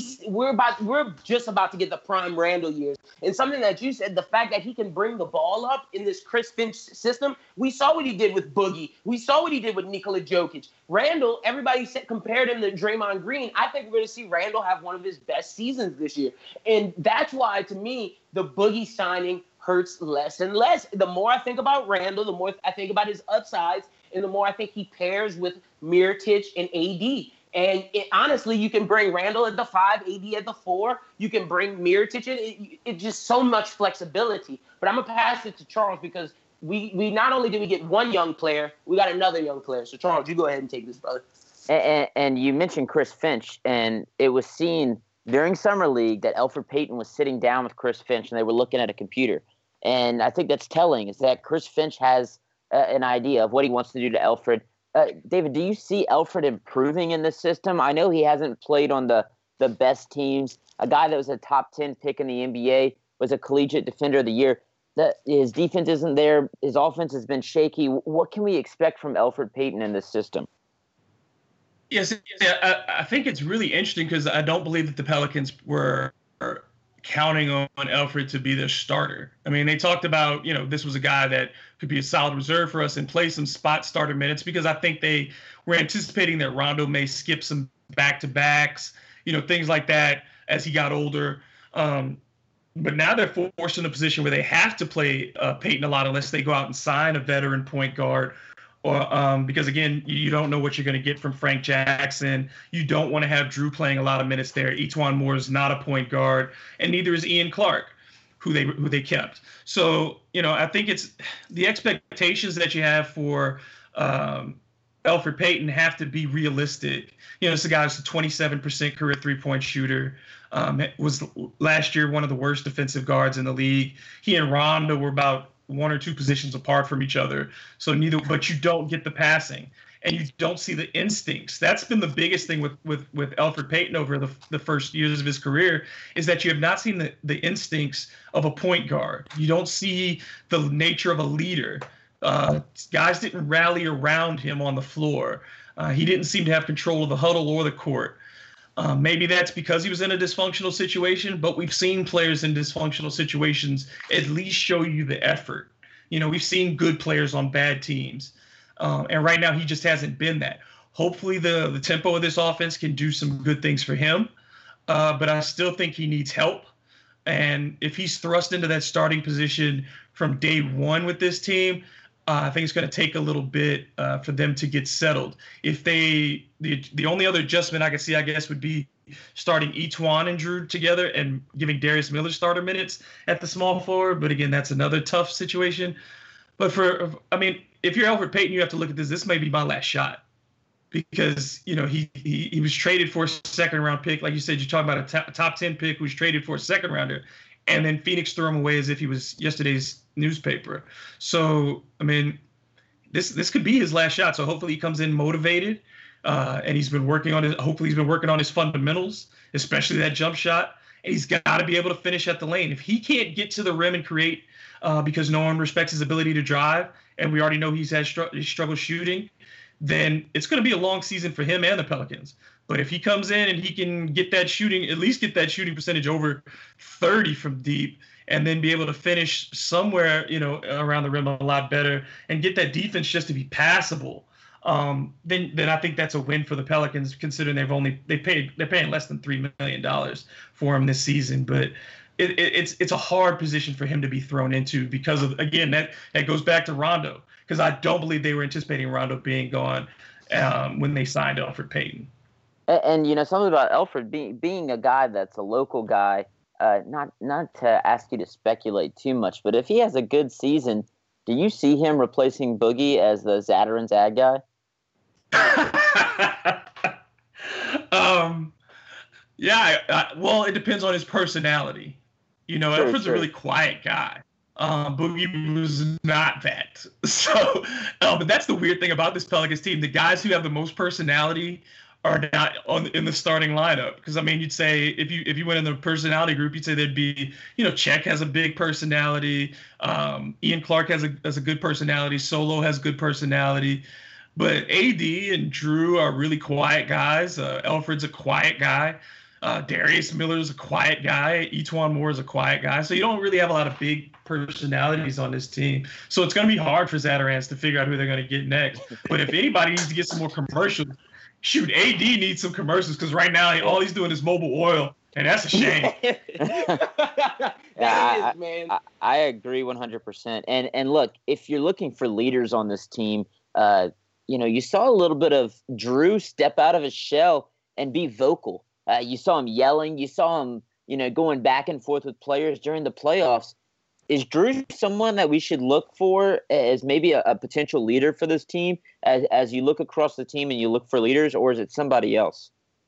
We're just about to get the prime Randle years. And something that you said, the fact that he can bring the ball up in this Chris Finch system, we saw what he did with Boogie. We saw what he did with Nikola Jokic. Randle, everybody compared him to Draymond Green. I think we're going to see Randle have one of his best seasons this year. And that's why, to me, the Boogie signing hurts less and less. The more I think about Randle, the more I think about his upsides, and the more I think he pairs with Mirotic and AD. And honestly, you can bring Randle at the 5, AD at the 4. You can bring Mirotic in. It's just so much flexibility. But I'm going to pass it to Charles because we not only did we get one young player, we got another young player. So, Charles, you go ahead and take this, brother. And you mentioned Chris Finch, and it was seen during Summer League that Elfrid Payton was sitting down with Chris Finch, and they were looking at a computer. And I think that's telling, is that Chris Finch has an idea of what he wants to do to Elfrid. David, do you see Elfrid improving in this system? I know he hasn't played on the best teams. A guy that was a top 10 pick in the NBA, was a collegiate defender of the year. His defense isn't there. His offense has been shaky. What can we expect from Elfrid Payton in this system? Yes, I think it's really interesting because I don't believe that the Pelicans were counting on Elfrid to be their starter. I mean, they talked about, this was a guy that could be a solid reserve for us and play some spot starter minutes because I think they were anticipating that Rondo may skip some back-to-backs, things like that as he got older. But now they're forced in a position where they have to play Payton a lot unless they go out and sign a veteran point guard. Or because, again, you don't know what you're going to get from Frank Jackson. You don't want to have Drew playing a lot of minutes there. E'Twaun Moore is not a point guard, and neither is Ian Clark, who they kept. So, I think it's the expectations that you have for Elfrid Payton have to be realistic. It's a guy who's a 27% career three-point shooter. Was last year one of the worst defensive guards in the league. He and Rondo were about 1 or 2 positions apart from each other. But you don't get the passing and you don't see the instincts. That's been the biggest thing with Elfrid Payton over the first years of his career is that you have not seen the instincts of a point guard. You don't see the nature of a leader. Guys didn't rally around him on the floor. He didn't seem to have control of the huddle or the court. Maybe that's because he was in a dysfunctional situation, but we've seen players in dysfunctional situations at least show you the effort. We've seen good players on bad teams. And right now he just hasn't been that. Hopefully the tempo of this offense can do some good things for him. But I still think he needs help. And if he's thrust into that starting position from day one with this team, I think it's going to take a little bit for them to get settled. If the only other adjustment I can see, I guess, would be starting E'Twaun and Drew together and giving Darius Miller starter minutes at the small forward. But again, that's another tough situation. But if you're Elfrid Payton, you have to look at this. This may be my last shot because he was traded for a second round pick, like you said. You're talking about a top 10 pick who was traded for a second rounder, and then Phoenix threw him away as if he was yesterday's newspaper. So, this could be his last shot. So hopefully he comes in motivated, and hopefully he's been working on his fundamentals, especially that jump shot. and he's got to be able to finish at the lane. If he can't get to the rim and create because no one respects his ability to drive, and we already know he's struggled shooting, then it's going to be a long season for him and the Pelicans. But if he comes in and he can get that shooting, at least get that shooting percentage over 30 from deep, and then be able to finish somewhere, around the rim a lot better, and get that defense just to be passable, then I think that's a win for the Pelicans, considering they're paying less than $3 million for him this season. But it's a hard position for him to be thrown into because of, again, that goes back to Rondo, because I don't believe they were anticipating Rondo being gone when they signed Elfrid Payton. And something about Elfrid being a guy that's a local guy. Not to ask you to speculate too much, but if he has a good season, do you see him replacing Boogie as the Zatarain's ad guy? Yeah. Well, it depends on his personality. Elfrid's a really quiet guy. Boogie was not that. So, but that's the weird thing about this Pelicans team. The guys who have the most personality are not in the starting lineup. Because, you'd say, if you went in the personality group, you'd say there'd be, Cech has a big personality. Ian Clark has a good personality. Solo has good personality. But AD and Drew are really quiet guys. Elfrid's a quiet guy. Darius Miller's a quiet guy. E'Twaun Moore is a quiet guy. So you don't really have a lot of big personalities on this team. So it's going to be hard for Zatarain's to figure out who they're going to get next. But if anybody needs to get some more commercials, shoot, AD needs some commercials, because right now all he's doing is mobile oil, and that's a shame. I agree 100%. And look, if you're looking for leaders on this team, you saw a little bit of Drew step out of his shell and be vocal. You saw him yelling. You saw him, going back and forth with players during the playoffs. Is Drew someone that we should look for as maybe a potential leader for this team as you look across the team and you look for leaders, or is it somebody else?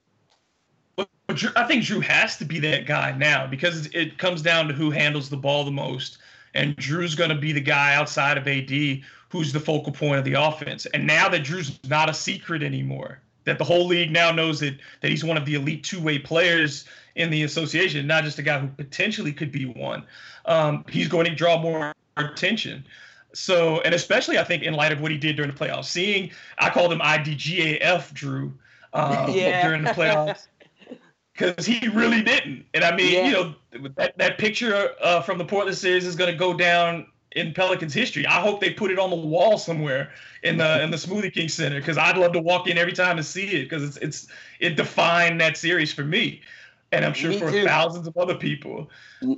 I think Drew has to be that guy now, because it comes down to who handles the ball the most. And Drew's going to be the guy outside of AD who's the focal point of the offense. And now that Drew's not a secret anymore, that the whole league now knows that he's one of the elite two-way players in the association, not just a guy who potentially could be one, he's going to draw more attention. So, and especially I think in light of what he did during the playoffs, I called him IDGAF Drew during the playoffs, because he really didn't. And that picture from the Portland series is going to go down in Pelicans history. I hope they put it on the wall somewhere in the Smoothie King Center, because I'd love to walk in every time and see it, because it defined that series for me. And I'm sure for thousands of other people.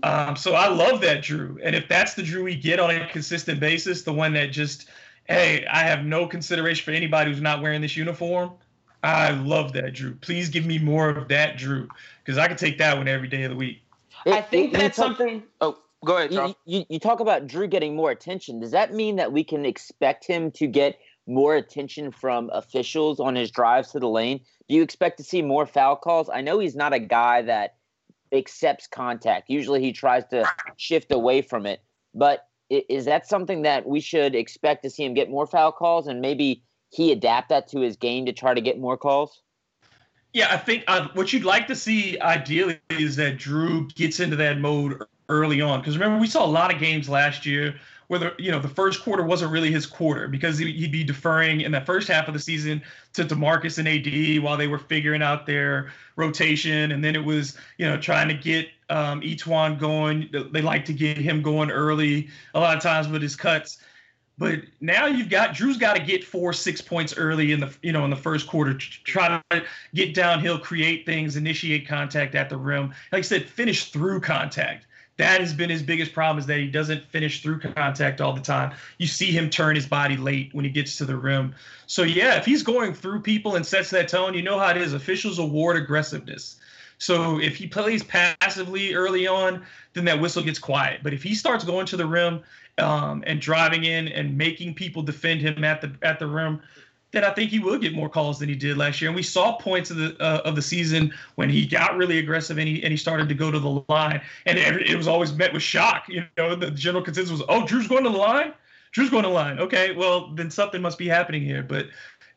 So I love that Drew. And if that's the Drew we get on a consistent basis, the one that just, hey, I have no consideration for anybody who's not wearing this uniform, I love that Drew. Please give me more of that Drew, because I can take that one every day of the week. I think that's something. Oh, go ahead, Charles. You talk about Drew getting more attention. Does that mean that we can expect him to get more attention from officials on his drives to the lane? Do you expect to see more foul calls? I know he's not a guy that accepts contact. Usually he tries to shift away from it. But is that something that we should expect to see him get more foul calls, and maybe he adapt that to his game to try to get more calls? Yeah, I think what you'd like to see ideally is that Drew gets into that mode early on. Because remember, we saw a lot of games last year where the first quarter wasn't really his quarter, because he'd be deferring in the first half of the season to DeMarcus and AD while they were figuring out their rotation. And then it was, trying to get E'Twaun going. They like to get him going early a lot of times with his cuts. But now Drew's got to get 4-6 points early in the first quarter, try to get downhill, create things, initiate contact at the rim. Like I said, finish through contact. That has been his biggest problem, is that he doesn't finish through contact all the time. You see him turn his body late when he gets to the rim. So, yeah, if he's going through people and sets that tone, you know how it is. Officials award aggressiveness. So if he plays passively early on, then that whistle gets quiet. But if he starts going to the rim and driving in and making people defend him at the rim, then I think he will get more calls than he did last year. And we saw points of the season when he got really aggressive and he started to go to the line, and it was always met with shock. The general consensus was, "Oh, Drew's going to the line. Drew's going to the line. Okay, well then something must be happening here." But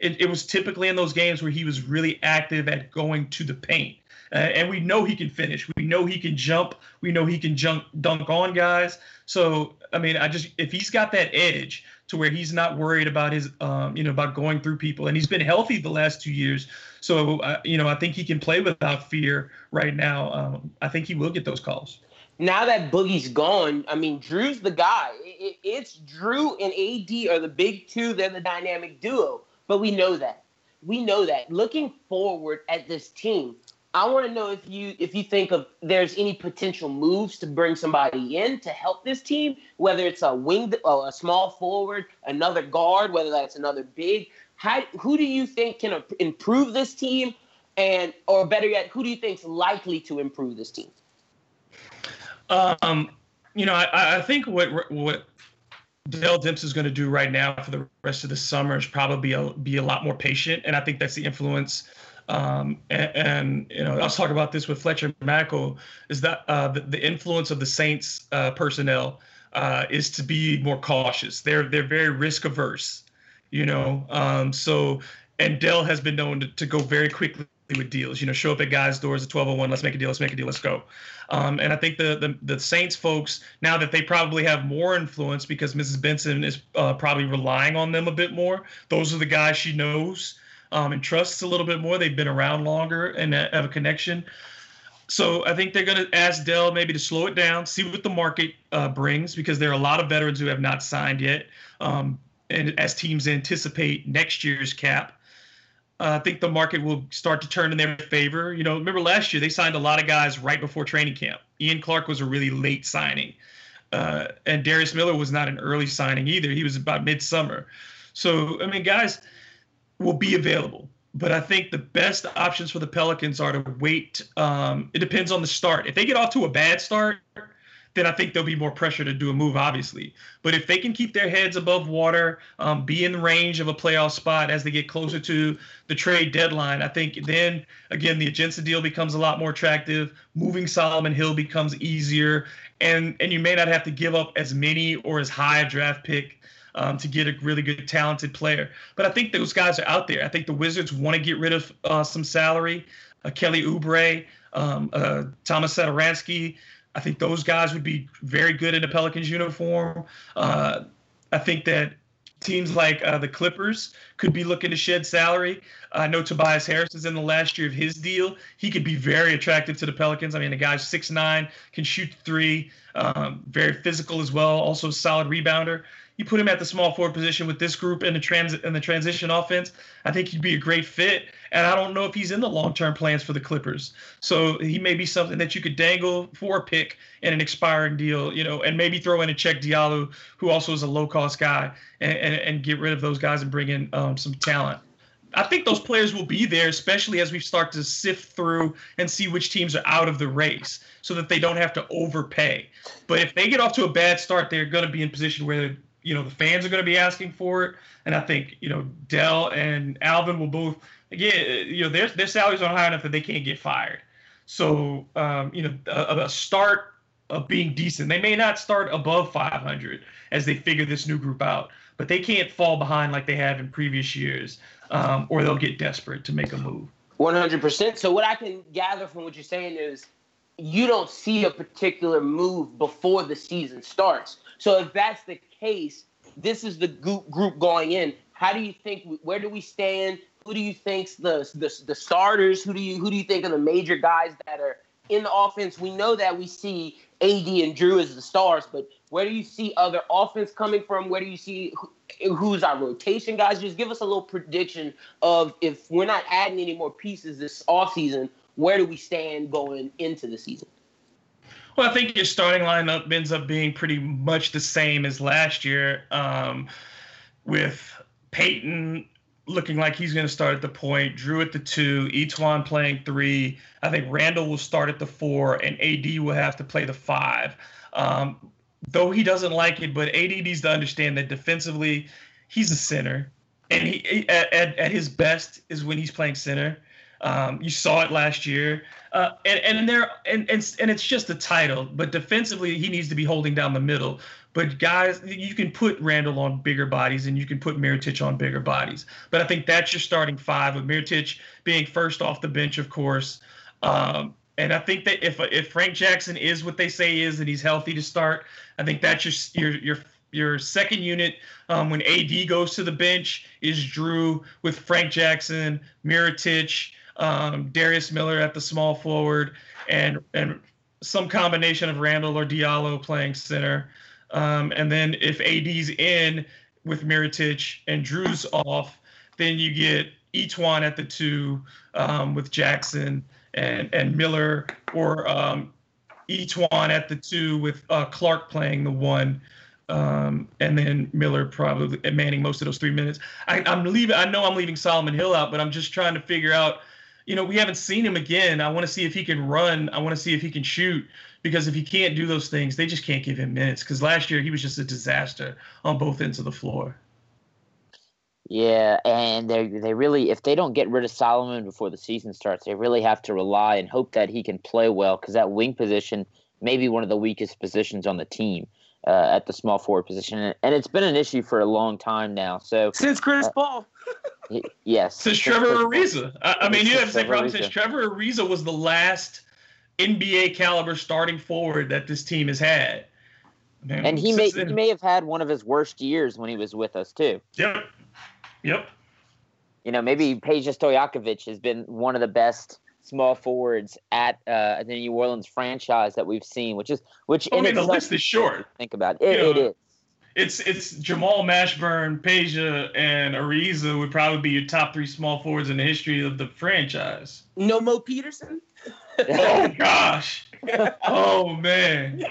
it was typically in those games where he was really active at going to the paint. And we know he can finish. We know he can jump. We know he can dunk on guys. So, I mean, if he's got that edge to where he's not worried about his, about going through people, and he's been healthy the last 2 years. So, I think he can play without fear right now. I think he will get those calls. Now that Boogie's gone, I mean, Drew's the guy. It's Drew and AD are the big two. They're the dynamic duo. But we know that. Looking forward at this team, I want to know if you think of there's any potential moves to bring somebody in to help this team, whether it's a wing, a small forward, another guard, whether that's another big. Who do you think can improve this team, or better yet, who do you think is likely to improve this team? I think what Dell Demps is going to do right now for the rest of the summer is probably be a lot more patient, and I think that's the influence. I was talking about this with Fletcher Mackel, is that the influence of the Saints personnel is to be more cautious. They're very risk averse, and Dell has been known to go very quickly with deals, show up at guys' doors at 12:01, let's make a deal, let's go. And I think the Saints folks, now that they probably have more influence because Mrs. Benson is probably relying on them a bit more, those are the guys she knows and trusts a little bit more. They've been around longer and have a connection. So I think they're going to ask Dell maybe to slow it down, see what the market brings, because there are a lot of veterans who have not signed yet. And as teams anticipate next year's cap, I think the market will start to turn in their favor. Remember last year, they signed a lot of guys right before training camp. Ian Clark was a really late signing. And Darius Miller was not an early signing either. He was about midsummer. So, I mean, guys will be available. But I think the best options for the Pelicans are to wait. It depends on the start. If they get off to a bad start, then I think there'll be more pressure to do a move, obviously. But if they can keep their heads above water, be in range of a playoff spot as they get closer to the trade deadline, I think then, again, the Ajinça deal becomes a lot more attractive. Moving Solomon Hill becomes easier. And you may not have to give up as many or as high a draft pick to get a really good, talented player. But I think those guys are out there. I think the Wizards want to get rid of some salary. Kelly Oubre, Thomas Satoransky. I think those guys would be very good in a Pelicans uniform. I think that teams like the Clippers could be looking to shed salary. I know Tobias Harris is in the last year of his deal. He could be very attractive to the Pelicans. I mean, the guy's 6'9", can shoot three, very physical as well, also a solid rebounder. You put him at the small forward position with this group in the transition offense, I think he'd be a great fit. And I don't know if he's in the long-term plans for the Clippers. So he may be something that you could dangle for a pick in an expiring deal, and maybe throw in a Cheikh Diallo, who also is a low-cost guy, and get rid of those guys and bring in some talent. I think those players will be there, especially as we start to sift through and see which teams are out of the race so that they don't have to overpay. But if they get off to a bad start, they're going to be in a position where the fans are going to be asking for it. And I think, Dell and Alvin will both, again, their salaries aren't high enough that they can't get fired. So, a start of being decent. They may not start above 500 as they figure this new group out, but they can't fall behind like they have in previous years, or they'll get desperate to make a move. 100%. So what I can gather from what you're saying is you don't see a particular move before the season starts. So if that's the case, this is the group going in. How do you think? Where do we stand? Who do you think's the starters? Who do you think are the major guys that are in the offense? We know that we see AD and Drew as the stars, but where do you see other offense coming from? Where do you see who's our rotation guys? Just give us a little prediction of, if we're not adding any more pieces this offseason, where do we stand going into the season? Well, I think your starting lineup ends up being pretty much the same as last year, with Peyton looking like he's going to start at the point, Drew at the 2, Etuan playing 3. I think Randall will start at the 4, and AD will have to play the 5. Though he doesn't like it, but AD needs to understand that defensively he's a center, and he at his best is when he's playing center. You saw it last year, and it's just a title. But defensively, he needs to be holding down the middle, But guys, you can put Randall on bigger bodies and you can put Mirotic on bigger bodies. But I think that's your starting five, with Mirotic being first off the bench, of course. And I think that if Frank Jackson is what they say he is, and he's healthy to start, I think that's your second unit. When AD goes to the bench, is Jrue with Frank Jackson, Mirotic, Darius Miller at the small forward, and some combination of Randall or Diallo playing center. And then if AD's in with Mirotic and Jrue's off, then you get Etuan at the 2 with Jackson and Miller, or Etuan at the 2 with Clark playing the 1. And then Miller probably manning most of those 3 minutes. I know I'm leaving Solomon Hill out, but I'm just trying to figure out, we haven't seen him again. I want to see if he can run. I want to see if he can shoot, because if he can't do those things, they just can't give him minutes, because last year he was just a disaster on both ends of the floor. Yeah, and they really, if they don't get rid of Solomon before the season starts, they really have to rely and hope that he can play well, because that wing position may be one of the weakest positions on the team at the small forward position. And it's been an issue for a long time now. So since Chris Paul. Yes. Since Trevor Ariza. I mean, you have the same problem since Trevor Ariza was the last NBA caliber starting forward that this team has had. And he may have had one of his worst years when he was with us too. Yep. Maybe Peja Stojakovic has been one of the best small forwards at the New Orleans franchise that we've seen, which the list is short. Think about it. It is. It's Jamal Mashburn, Peja, and Ariza would probably be your top 3 small forwards in the history of the franchise. No Mo Peterson? Oh, gosh. Oh, man.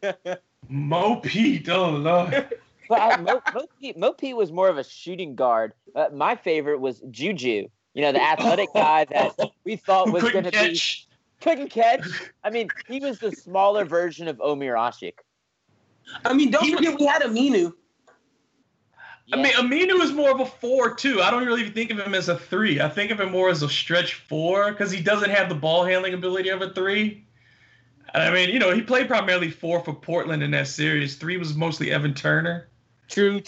Mo Pete. Oh, Lord. But Mo Pete was more of a shooting guard. My favorite was Juju, the athletic guy that we thought was going to be – couldn't catch. I mean, he was the smaller version of Omer Asik. I mean, don't forget we had Aminu. Yeah. I mean, Aminu is more of a 4, too. I don't really think of him as a 3. I think of him more as a stretch 4, because he doesn't have the ball handling ability of a 3. I mean, he played primarily 4 for Portland in that series. 3 was mostly Evan Turner. True.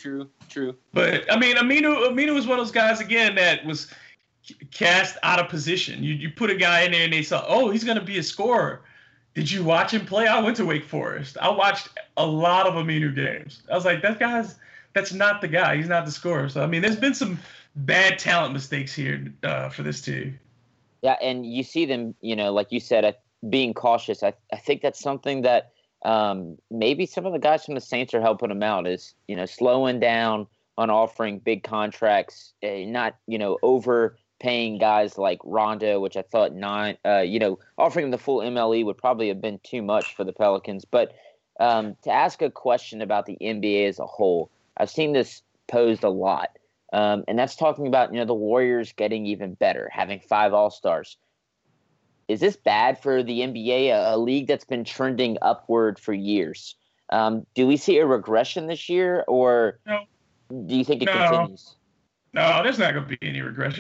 But, I mean, Aminu was one of those guys, again, that was cast out of position. You put a guy in there and they saw, oh, he's going to be a scorer. Did you watch him play? I went to Wake Forest. I watched a lot of Aminu games. I was like, that's not the guy. He's not the scorer. So, I mean, there's been some bad talent mistakes here for this team. Yeah, and you see them, like you said, being cautious. I think that's something that maybe some of the guys from the Saints are helping them out, is, slowing down on offering big contracts, not, overpaying guys like Rondo, which I thought offering him the full MLE would probably have been too much for the Pelicans. But to ask a question about the NBA as a whole, I've seen this posed a lot. And that's talking about, the Warriors getting even better, having 5 All-Stars. Is this bad for the NBA, a league that's been trending upward for years? Do we see a regression this year, or do you think it continues? No, there's not going to be any regression.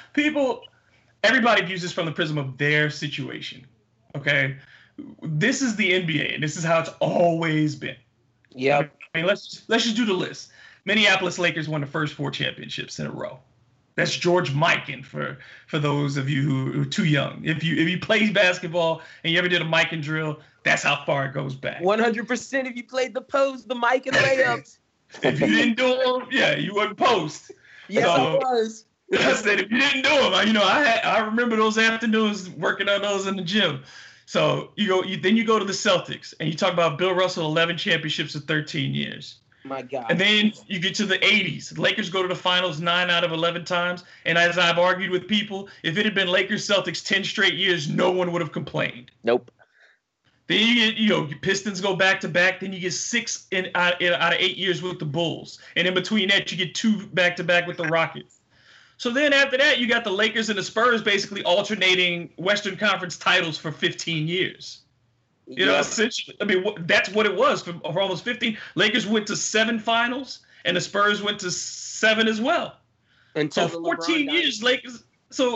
Everybody views this from the prism of their situation. Okay, this is the NBA, and this is how it's always been. Yeah. I mean, let's just do the list. Minneapolis Lakers won the first 4 championships in a row. That's George Mikan for those of you who are too young. If you play basketball and you ever did a Mikan drill, that's how far it goes back. 100% if you played the post, the Mikan layups. If you didn't do them, you wasn't post. Yes, I was. I said if you didn't do them, I remember those afternoons working on those in the gym. So you go to the Celtics and you talk about Bill Russell, 11 championships in 13 years. My God. And then you get to the 80s. The Lakers go to the finals 9 out of 11 times. And as I've argued with people, if it had been Lakers-Celtics 10 straight years, no one would have complained. Nope. Then you get, Pistons go back-to-back. Then you get 6 out of 8 years with the Bulls. And in between that, you get 2 back-to-back with the Rockets. So then after that, you got the Lakers and the Spurs basically alternating Western Conference titles for 15 years. Essentially, that's what it was for almost 15. Lakers went to 7 finals, and the Spurs went to 7 as well. Until so 14 years, Lakers. So,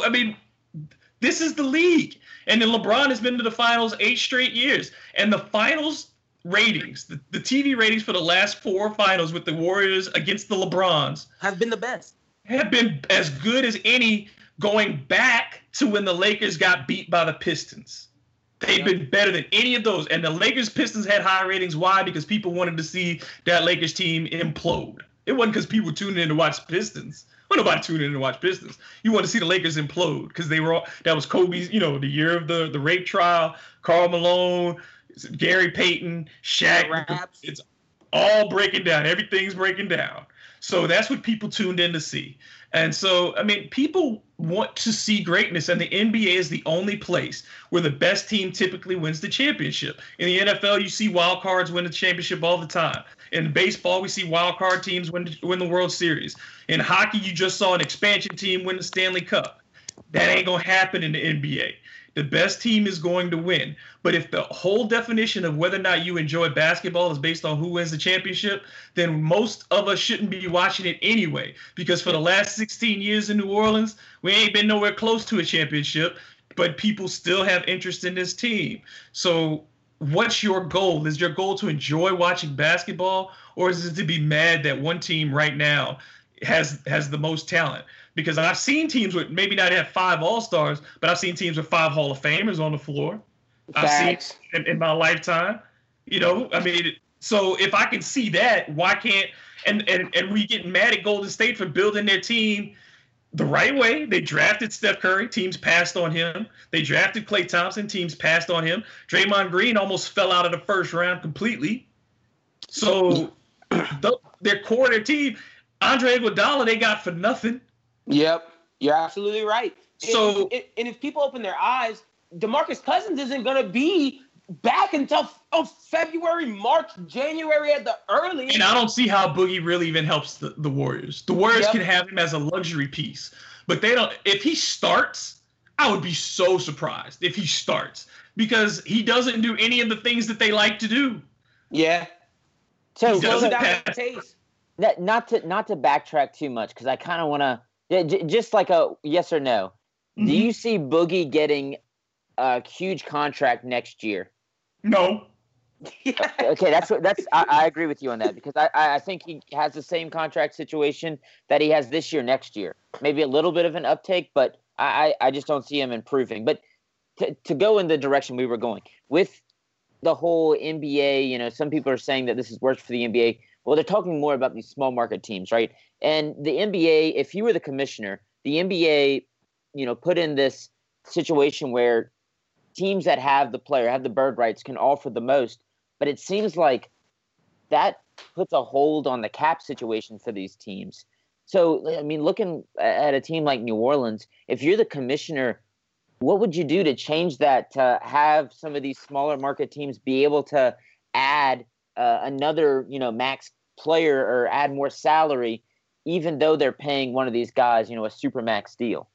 this is the league. And then LeBron has been to the finals 8 straight years. And the finals ratings. The TV ratings for the last 4 finals with the Warriors against the LeBrons have been the best. Have been as good as any going back to when the Lakers got beat by the Pistons. They've been better than any of those. And the Lakers Pistons had high ratings. Why? Because people wanted to see that Lakers team implode. It wasn't because people tuned in to watch Pistons. Well, nobody tuned in to watch Pistons. You want to see the Lakers implode because they were all, that was Kobe's, the year of the rape trial, Karl Malone, Gary Payton, Shaq. It's all breaking down. Everything's breaking down. So that's what people tuned in to see. And so, I mean, people want to see greatness, and the NBA is the only place where the best team typically wins the championship. In the NFL, you see wild cards win the championship all the time. In baseball, we see wild card teams win the World Series. In hockey, you just saw an expansion team win the Stanley Cup. That ain't going to happen in the NBA. The best team is going to win. But if the whole definition of whether or not you enjoy basketball is based on who wins the championship, then most of us shouldn't be watching it anyway. Because for the last 16 years in New Orleans, we ain't been nowhere close to a championship, but people still have interest in this team. So what's your goal? Is your goal to enjoy watching basketball, or is it to be mad that one team right now has the most talent? Because I've seen teams with maybe not have 5 All-Stars, but I've seen teams with 5 Hall of Famers on the floor. Facts. I've seen in my lifetime. I mean, so if I can see that, why can't and we getting mad at Golden State for building their team the right way? They drafted Steph Curry, teams passed on him. They drafted Klay Thompson, teams passed on him. Draymond Green almost fell out of the first round completely. So their core of their team, Andre Iguodala, they got for nothing. Yep, you're absolutely right. So, and if people open their eyes, DeMarcus Cousins isn't going to be back until February, March, January at the earliest. And I don't see how Boogie really even helps the Warriors. The Warriors can have him as a luxury piece, but they don't. If he starts, I would be so surprised if he starts because he doesn't do any of the things that they like to do. Yeah. So not to backtrack too much because I kind of want to. Just like a yes or no, do you see Boogie getting a huge contract next year? No. Okay, I agree with you on that because I think he has the same contract situation that he has this year, next year. Maybe a little bit of an uptake, but I just don't see him improving. But to go in the direction we were going with the whole NBA, some people are saying that this is worse for the NBA. Well, they're talking more about these small market teams, right? And the NBA, if you were the commissioner, the NBA, put in this situation where teams that have the bird rights can offer the most. But it seems like that puts a hold on the cap situation for these teams. So, I mean, looking at a team like New Orleans, if you're the commissioner, what would you do to change that, to have some of these smaller market teams be able to add another, max player or add more salary, even though they're paying one of these guys, a super max deal?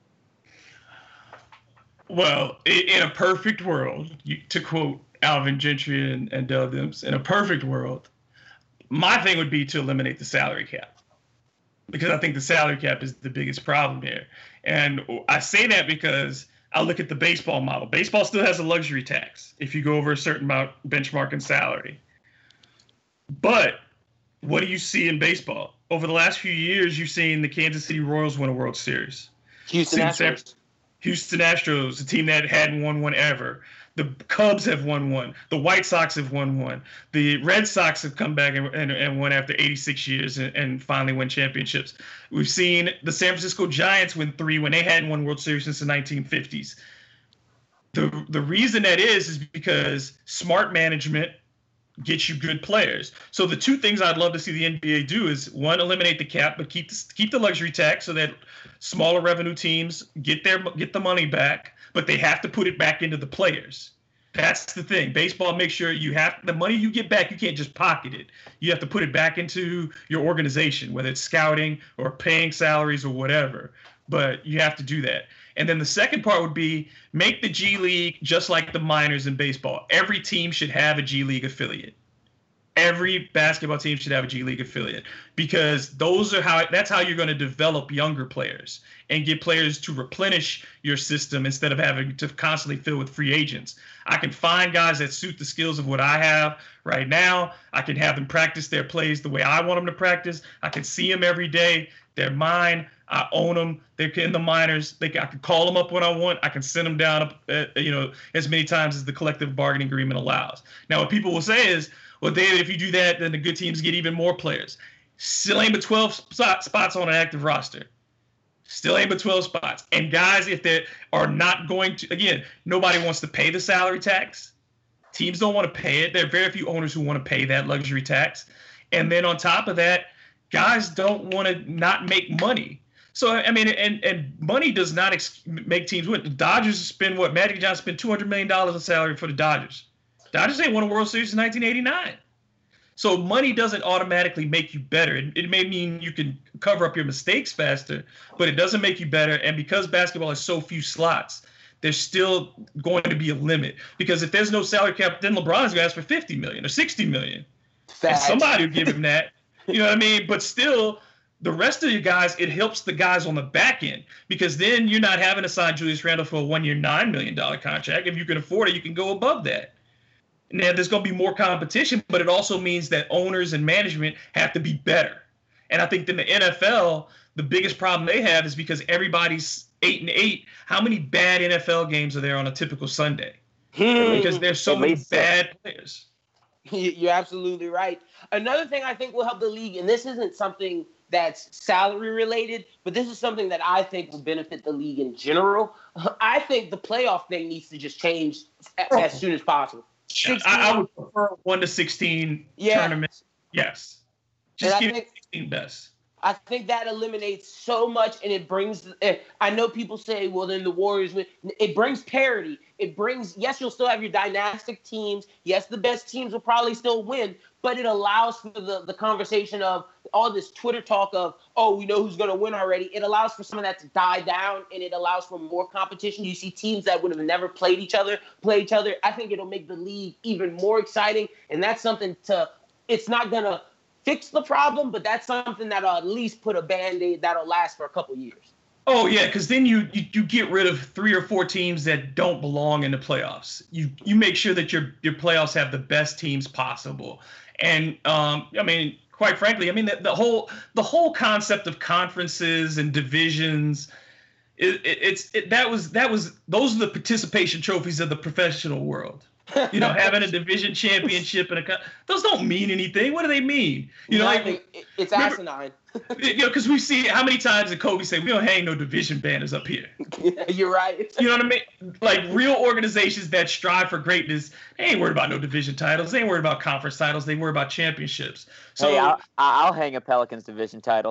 Well, in a perfect world, to quote Alvin Gentry and Dell Demps, in a perfect world, my thing would be to eliminate the salary cap because I think the salary cap is the biggest problem here. And I say that because I look at the baseball model. Baseball still has a luxury tax if you go over a certain amount benchmark in salary. But what do you see in baseball? Over the last few years, you've seen the Kansas City Royals win a World Series. Houston Astros, a team that hadn't won one ever. The Cubs have won one. The White Sox have won one. The Red Sox have come back and won after 86 years and finally win championships. We've seen the San Francisco Giants win 3 when they hadn't won World Series since the 1950s. The reason that is because smart management gets you good players. So the 2 things I'd love to see the NBA do is, 1, eliminate the cap, but keep the luxury tax so that smaller revenue teams get the money back, but they have to put it back into the players. That's the thing. Baseball makes sure you have the money you get back. You can't just pocket it. You have to put it back into your organization, whether it's scouting or paying salaries or whatever. But you have to do that. And then the second part would be make the G League just like the minors in baseball. Every team should have a G League affiliate. Every basketball team should have a G League affiliate because that's how you're going to develop younger players. and get players to replenish your system instead of having to constantly fill with free agents. I can find guys that suit the skills of what I have right now. I can have them practice their plays the way I want them to practice. I can see them every day. They're mine. I own them. They're in the minors. I can call them up when I want. I can send them down, as many times as the collective bargaining agreement allows. Now, what people will say is, well, David, if you do that, then the good teams get even more players. Still ain't but 12 spots on an active roster. Still ain't but 12 spots. And guys, if they are not going to, again, nobody wants to pay the salary tax. Teams don't want to pay it. There are very few owners who want to pay that luxury tax. And then on top of that, guys don't want to not make money. So, I mean, and money does not make teams win. The Dodgers spend what? Magic Johnson spent $200 million in salary for the Dodgers. Dodgers ain't won a World Series in 1989. So money doesn't automatically make you better. It may mean you can cover up your mistakes faster, but it doesn't make you better. And because basketball has so few slots, there's still going to be a limit. Because if there's no salary cap, then LeBron's going to ask for $50 million or $60 million. And somebody will give him that. You know what I mean? But still, the rest of you guys, it helps the guys on the back end, because then you're not having to sign Julius Randle for a 1-year, $9 million contract. If you can afford it, you can go above that. Now, there's going to be more competition, but it also means that owners and management have to be better. And I think in the NFL, the biggest problem they have is because everybody's 8-8. How many bad NFL games are there on a typical Sunday? Because there's so many bad players. You're absolutely right. Another thing I think will help the league, and this isn't something that's salary related, but this is something that I think will benefit the league in general. I think the playoff thing needs to just change as soon as possible. I would prefer 1-16 tournaments. Yes. Just give it 16 best. I think that eliminates so much, and it brings – I know people say, well, then the Warriors win. It brings parity. It brings – yes, you'll still have your dynastic teams. Yes, the best teams will probably still win, but it allows for the conversation of all this Twitter talk of, oh, we know who's going to win already. It allows for some of that to die down, and it allows for more competition. You see teams that would have never played each other play each other. I think it'll make the league even more exciting, and that's something to – it's not going to – fix the problem, but that's something that'll at least put a Band-Aid that'll last for a couple years. Oh, yeah, because then you get rid of 3 or 4 teams that don't belong in the playoffs. You make sure that your playoffs have the best teams possible. And, I mean, quite frankly, I mean, the whole concept of conferences and divisions, those are the participation trophies of the professional world. You know, having a division championship and those don't mean anything. What do they mean? You know, like, it's asinine. You know, because we see how many times did Kobe say, we don't hang no division banners up here. You're right. You know what I mean? Like, real organizations that strive for greatness, they ain't worried about no division titles. They ain't worried about conference titles. They worry about championships. So hey, I'll hang a Pelicans division title.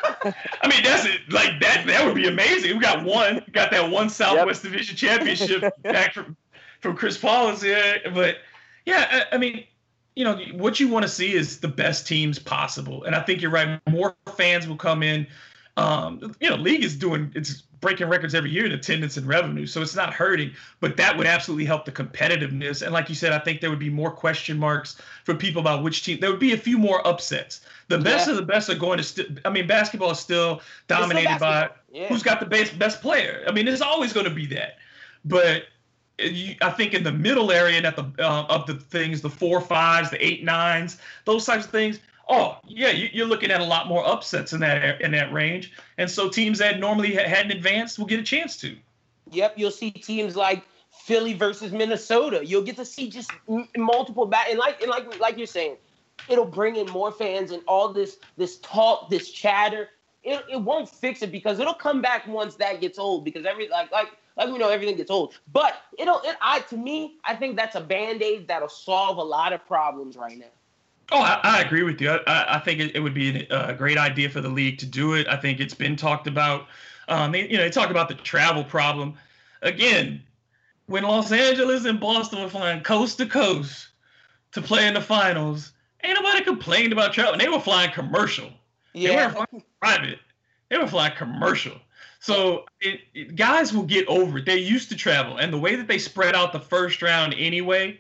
I mean, that's it. Like, that would be amazing. We got that one Southwest Division championship back from Chris Paul is here. But yeah, I mean, you know, what you want to see is the best teams possible. And I think you're right. More fans will come in. You know, league is it's breaking records every year in attendance and revenue. So it's not hurting, but that would absolutely help the competitiveness. And like you said, I think there would be more question marks for people about which team. There would be a few more upsets. The best of the best are going to I mean, basketball is still dominated by who's got the best player. I mean, there's always going to be that. But I think in the middle area and at the of the things, the 4-5s, the 8-9s, those types of things. Oh yeah, you're looking at a lot more upsets in that range, and so teams that normally hadn't advanced will get a chance to. Yep, you'll see teams like Philly versus Minnesota. You'll get to see just multiple and like you're saying, it'll bring in more fans and all this talk, this chatter. It won't fix it because it'll come back once that gets old because like we know, everything gets old. But to me, I think that's a Band-Aid that'll solve a lot of problems right now. Oh, I agree with you. I think it would be a great idea for the league to do it. I think it's been talked about. They talk about the travel problem. Again, when Los Angeles and Boston were flying coast to coast to play in the finals, ain't nobody complained about travel. And they were flying commercial. Yeah. They weren't flying private. They were flying commercial. So guys will get over it. They're used to travel, and the way that they spread out the first round anyway,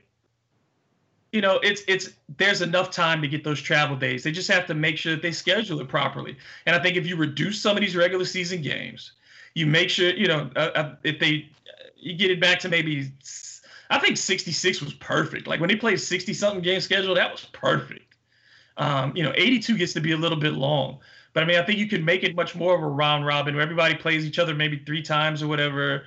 you know, there's enough time to get those travel days. They just have to make sure that they schedule it properly. And I think if you reduce some of these regular season games, You make sure, if you get it back to maybe, I think 66 was perfect. Like when they played 60-something game schedule, that was perfect. 82 gets to be a little bit long. But, I mean, I think you can make it much more of a round robin where everybody plays each other maybe 3 times or whatever,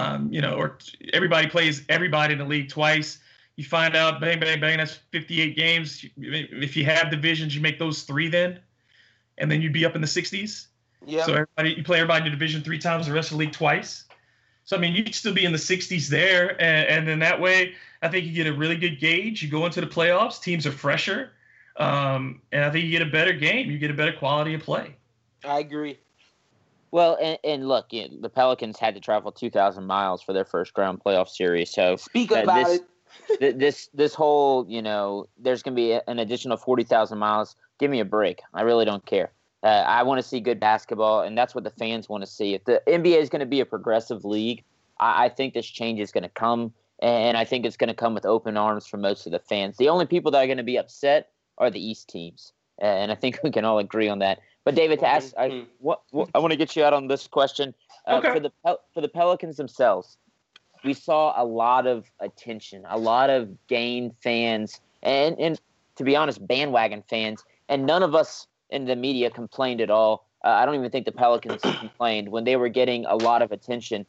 or everybody plays everybody in the league twice. You find out, bang, bang, bang, that's 58 games. If you have divisions, you make those 3 then, and then you'd be up in the 60s. Yeah. So you play everybody in the division 3 times, the rest of the league twice. So, I mean, you'd still be in the 60s there. And then that way, I think you get a really good gauge. You go into the playoffs, teams are fresher. And I think you get a better game. You get a better quality of play. I agree. Well, and look, the Pelicans had to travel 2,000 miles for their first round playoff series. So speak about it. This whole, there's going to be an additional 40,000 miles. Give me a break. I really don't care. I want to see good basketball, and that's what the fans want to see. If the NBA is going to be a progressive league, I think this change is going to come, and I think it's going to come with open arms for most of the fans. The only people that are going to be upset are the East teams, and I think we can all agree on that. But David, to ask, I want to get you out on this question. Okay. For the Pelicans themselves, we saw a lot of attention, a lot of Gain fans, and to be honest, bandwagon fans, and none of us in the media complained at all. I don't even think the Pelicans complained when they were getting a lot of attention.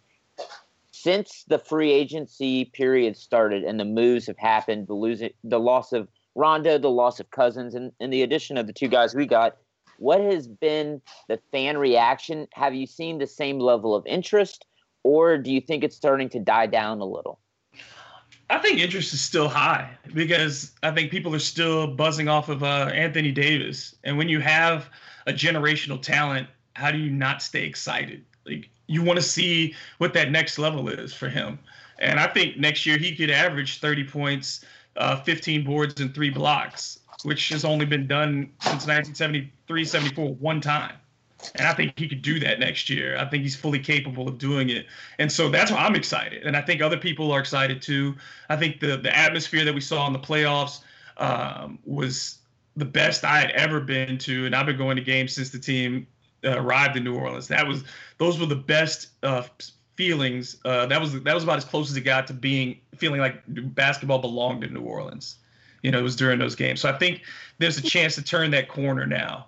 Since the free agency period started and the moves have happened, the loss of Rondo, the loss of Cousins, and the addition of the 2 guys we got, what has been the fan reaction? Have you seen the same level of interest, or do you think it's starting to die down a little? I think interest is still high because I think people are still buzzing off of Anthony Davis. And when you have a generational talent, how do you not stay excited? Like, you want to see what that next level is for him. And I think next year he could average 30 points, 15 boards, and 3 blocks, which has only been done since 1973, 74, one time. And I think he could do that next year. I think he's fully capable of doing it. And so that's why I'm excited. And I think other people are excited too. I think the atmosphere that we saw in the playoffs was the best I had ever been to. And I've been going to games since the team arrived in New Orleans. Those were the best feelings. That was about as close as it got to feeling like basketball belonged in New Orleans. It was during those games. So I think there's a chance to turn that corner now.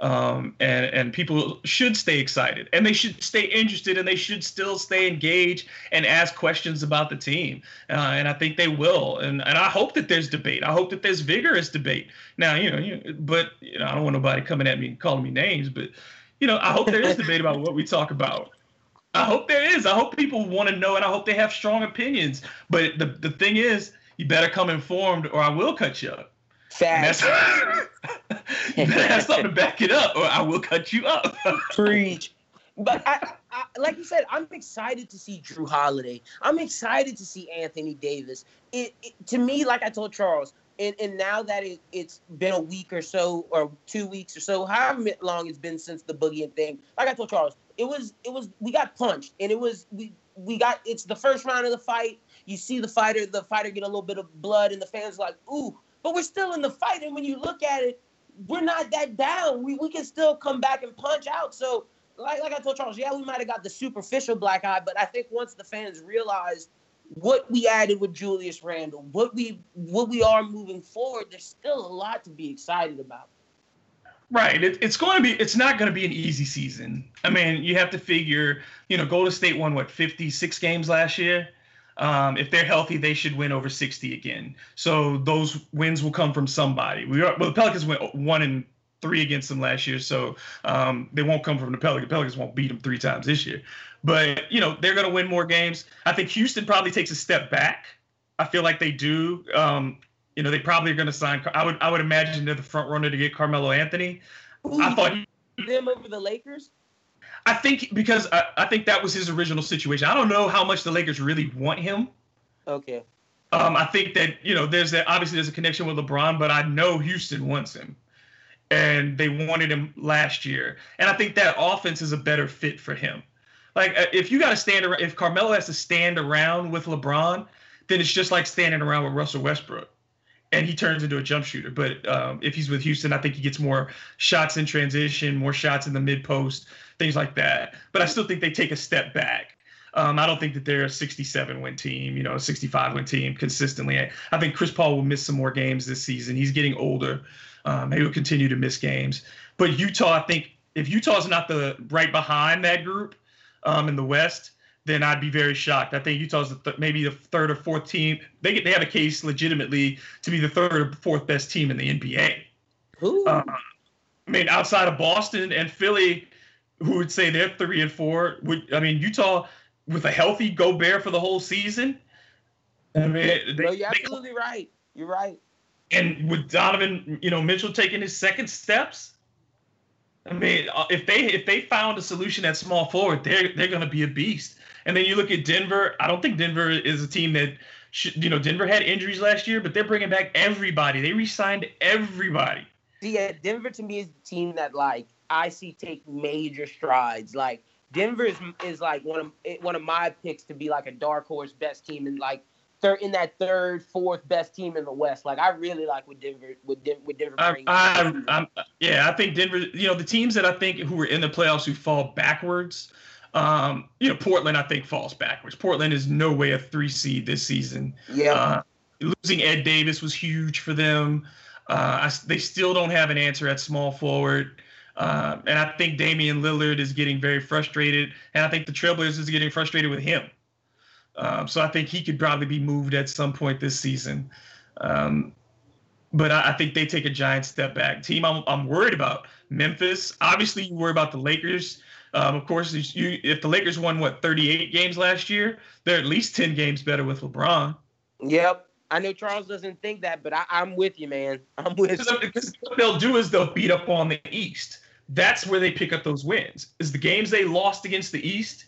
And people should stay excited, and they should stay interested, and they should still stay engaged and ask questions about the team. And I think they will. And I hope that there's debate. I hope that there's vigorous debate. Now, but I don't want nobody coming at me and calling me names, but I hope there is debate about what we talk about. I hope there is. I hope people want to know, and I hope they have strong opinions. But the thing is, you better come informed, or I will cut you up. Facts. You better have something to back it up, or I will cut you up. Preach. But I, like you said, I'm excited to see Jrue Holiday. I'm excited to see Anthony Davis. To me, like I told Charles, and now that it's been a week or so, or 2 weeks or so, however long it's been since the Boogie thing, like I told Charles, it was we got punched, and it's the first round of the fight. You see the fighter get a little bit of blood, and the fans are like, ooh, but we're still in the fight. And when you look at it, we're not that down. We can still come back and punch out. So like I told Charles, yeah, we might have got the superficial black eye, but I think once the fans realize what we added with Julius Randle, what we are moving forward, there's still a lot to be excited about. Right. It's not going to be an easy season. I mean, you have to figure, Golden State won 56 games last year. If they're healthy, they should win over 60 again. So those wins will come from somebody. The Pelicans went 1-3 against them last year, so they won't come from the Pelicans. The Pelicans won't beat them 3 times this year. But, they're going to win more games. I think Houston probably takes a step back. I feel like they do. They probably are going to sign. I would imagine they're the front runner to get Carmelo Anthony. Ooh, I thought them over the Lakers. I think because I think that was his original situation. I don't know how much the Lakers really want him. Okay. I think that, there's a connection with LeBron, but I know Houston wants him. And they wanted him last year. And I think that offense is a better fit for him. Like, if Carmelo has to stand around with LeBron, then it's just like standing around with Russell Westbrook. and he turns into a jump shooter. But if he's with Houston, I think he gets more shots in transition, more shots in the mid post, things like that. But I still think they take a step back. I don't think that they're a 67-win team, a 65-win team consistently. I think Chris Paul will miss some more games this season. He's getting older. He will continue to miss games. But Utah, I think, if Utah's not right behind that group in the West, then I'd be very shocked. I think Utah's maybe the third or fourth team. They have a case legitimately to be the third or fourth best team in the NBA. Outside of Boston and Philly, who would say they're 3 and 4. Utah with a healthy Gobert for the whole season. You're absolutely right. You're right. And with Donovan, Mitchell taking his second steps. If they found a solution at small forward, they're going to be a beast. And then you look at Denver. I don't think Denver is a team that Denver had injuries last year, but they're bringing back everybody. They re-signed everybody. Yeah, Denver to me is the team that I see take major strides. Denver is one of my picks to be a dark horse best team in in that third, fourth best team in the West. I really like what Denver brings. I think Denver. The teams that I think who are in the playoffs who fall backwards. Portland I think falls backwards. Portland is no way a 3 seed this season. Yeah. Losing Ed Davis was huge for them. They still don't have an answer at small forward. And I think Damian Lillard is getting very frustrated, and I think the Trailblazers is getting frustrated with him. So I think he could probably be moved at some point this season. But I think they take a giant step back. Team I'm worried about, Memphis. Obviously, you worry about the Lakers. Of course, if the Lakers won, 38 games last year, they're at least 10 games better with LeBron. Yep. I know Charles doesn't think that, but I'm with you, man. I'm with you. Because what they'll do is they'll beat up on the East. That's where they pick up those wins. Is the games they lost against the East,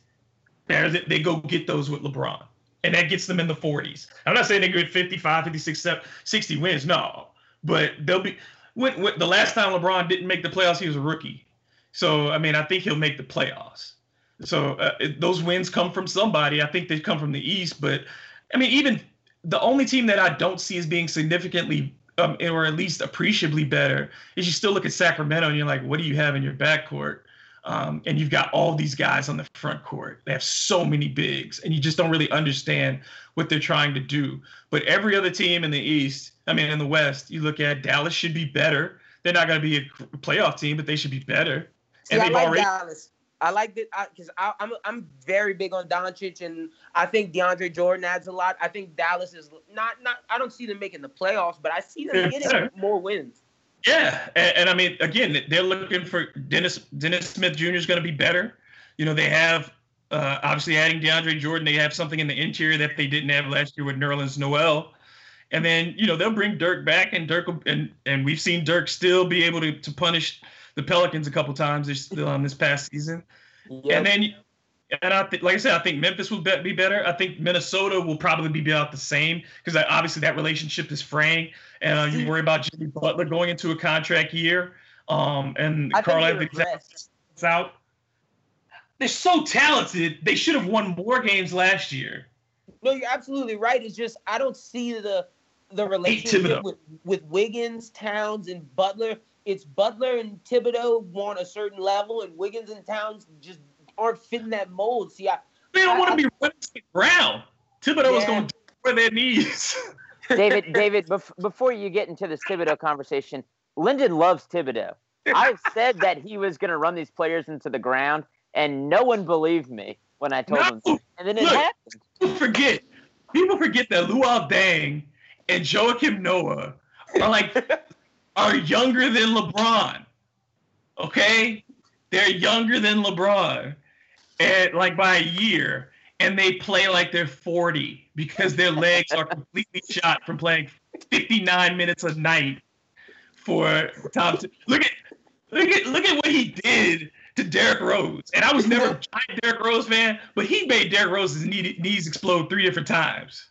they go get those with LeBron. And that gets them in the 40s. I'm not saying they get 55, 56, 60 wins. No. But they'll be the last time LeBron didn't make the playoffs, he was a rookie. So, I think he'll make the playoffs. So those wins come from somebody. I think they come from the East. But, even the only team that I don't see as being significantly or at least appreciably better is you still look at Sacramento and you're like, what do you have in your backcourt? And you've got all these guys on the front court. They have so many bigs, and you just don't really understand what they're trying to do. But every other team in the East, in the West, you look at Dallas should be better. They're not going to be a playoff team, but they should be better. See, I like Dallas. I like it because I'm very big on Doncic, and I think DeAndre Jordan adds a lot. I think Dallas is not. I don't see them making the playoffs, but I see them getting more wins. Yeah, and again, they're looking for Dennis Smith Jr. is going to be better. They have obviously adding DeAndre Jordan. They have something in the interior that they didn't have last year with Nerlens Noel. And then they'll bring Dirk back, and and we've seen Dirk still be able to punish the Pelicans a couple times this past season. Yep. And like I said, I think Memphis will be better. I think Minnesota will probably be about the same because obviously that relationship is fraying. And you worry about Jimmy Butler going into a contract year. And Karl-Anthony Towns out. They're so talented. They should have won more games last year. No, you're absolutely right. It's just I don't see the relationship with Wiggins, Towns, and Butler. It's Butler and Thibodeau want a certain level, and Wiggins and Towns just aren't fitting that mold. See, they don't want to be running to the ground. Thibodeau is going to destroy their knees. David, before you get into this Thibodeau conversation, Lyndon loves Thibodeau. I said that he was going to run these players into the ground, and no one believed me when I told him. And then it happened. People forget that Luol Deng and Joakim Noah are younger than LeBron. Okay? They're younger than LeBron. And by a year. And they play like they're 40 because their legs are completely shot from playing 59 minutes a night for Tom. Look at what he did to Derrick Rose. And I was never a giant Derrick Rose fan, but he made Derrick Rose's knees explode 3 different times.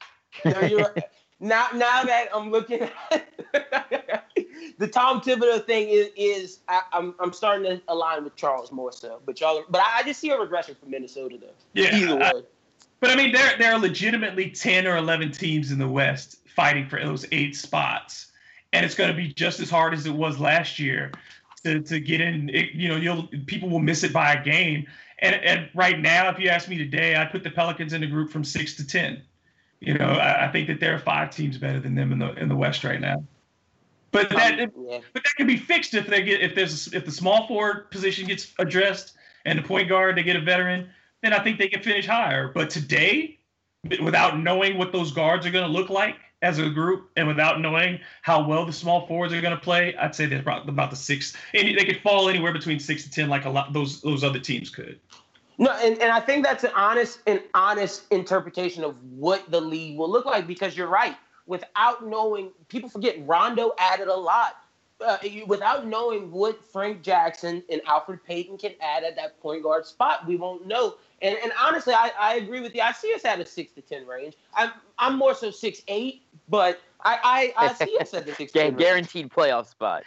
Now that I'm looking at the Tom Thibodeau thing is I'm starting to align with Charles more so. But I just see a regression from Minnesota though. Yeah. Either way. But there are legitimately 10 or 11 teams in the West fighting for those 8 spots. And it's going to be just as hard as it was last year to get in. People will miss it by a game. And right now, if you ask me today, I'd put the Pelicans in the group from 6 to 10. I think that there are 5 teams better than them in the West right now. But that can be fixed if the small forward position gets addressed and the point guard, they get a veteran, then I think they can finish higher. But today, without knowing what those guards are going to look like as a group and without knowing how well the small forwards are going to play, I'd say they're about the 6. And they could fall anywhere between 6 to 10 like a lot those other teams could. No, and I think that's an honest interpretation of what the league will look like, because you're right. Without knowing, people forget Rondo added a lot. Without knowing what Frank Jackson and Alfred Payton can add at that point guard spot, we won't know. And honestly, I agree with you. I see us at a 6 to 10 range. I'm more so 6-8, but I see us at the 6 to 10 guaranteed playoff spot.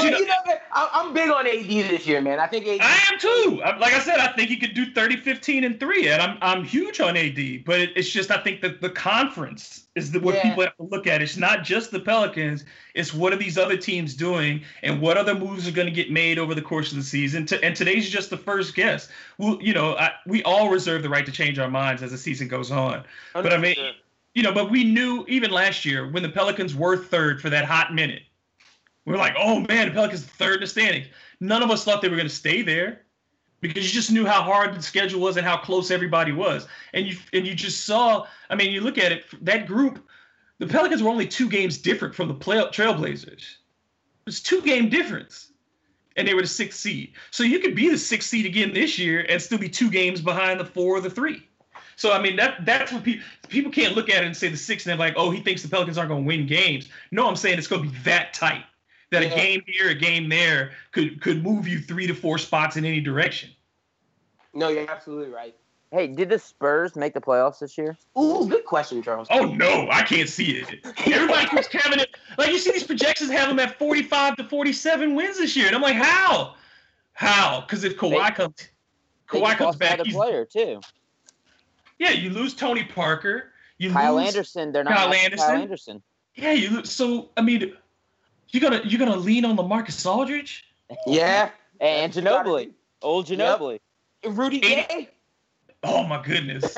I'm big on AD this year, man. I think AD. I am too. Like I said, I think he could do 30, 15, and 3, and I'm huge on AD. But it's just I think that the conference is what people have to look at. It's not just the Pelicans. It's what are these other teams doing, and what other moves are going to get made over the course of the season. And today's just the first guess. We all reserve the right to change our minds as the season goes on. 100%. But I mean, but we knew even last year when the Pelicans were third for that hot minute, we were like, oh man, the Pelicans are third in the standings. None of us thought they were going to stay there because you just knew how hard the schedule was and how close everybody was. And you just saw, I mean, you look at it, that group, the Pelicans were only 2 games different from the Trailblazers. It was 2-game difference. And they were the 6th seed. So you could be the 6th seed again this year and still be 2 games behind the 4 or the 3. So, I mean, that's what people can't look at it and say the 6 and they're like, oh, he thinks the Pelicans aren't going to win games. No, I'm saying it's going to be that tight that a game here, a game there could move you 3 to 4 spots in any direction. No, you're absolutely right. Hey, did the Spurs make the playoffs this year? Ooh, good question, Charles. Oh, no, I can't see it. Everybody keeps having it. Like, you see these projections have them at 45 to 47 wins this year. And I'm like, how? How? Because if Kawhi comes back, he's a player, too. Yeah, you lose Tony Parker. Kyle Anderson. They're not Kyle Anderson. Yeah, you lose. So, I mean, you're gonna lean on LaMarcus Aldridge? Yeah. And Ginobili. Old Ginobili. Yep. Rudy Gay. Oh, my goodness.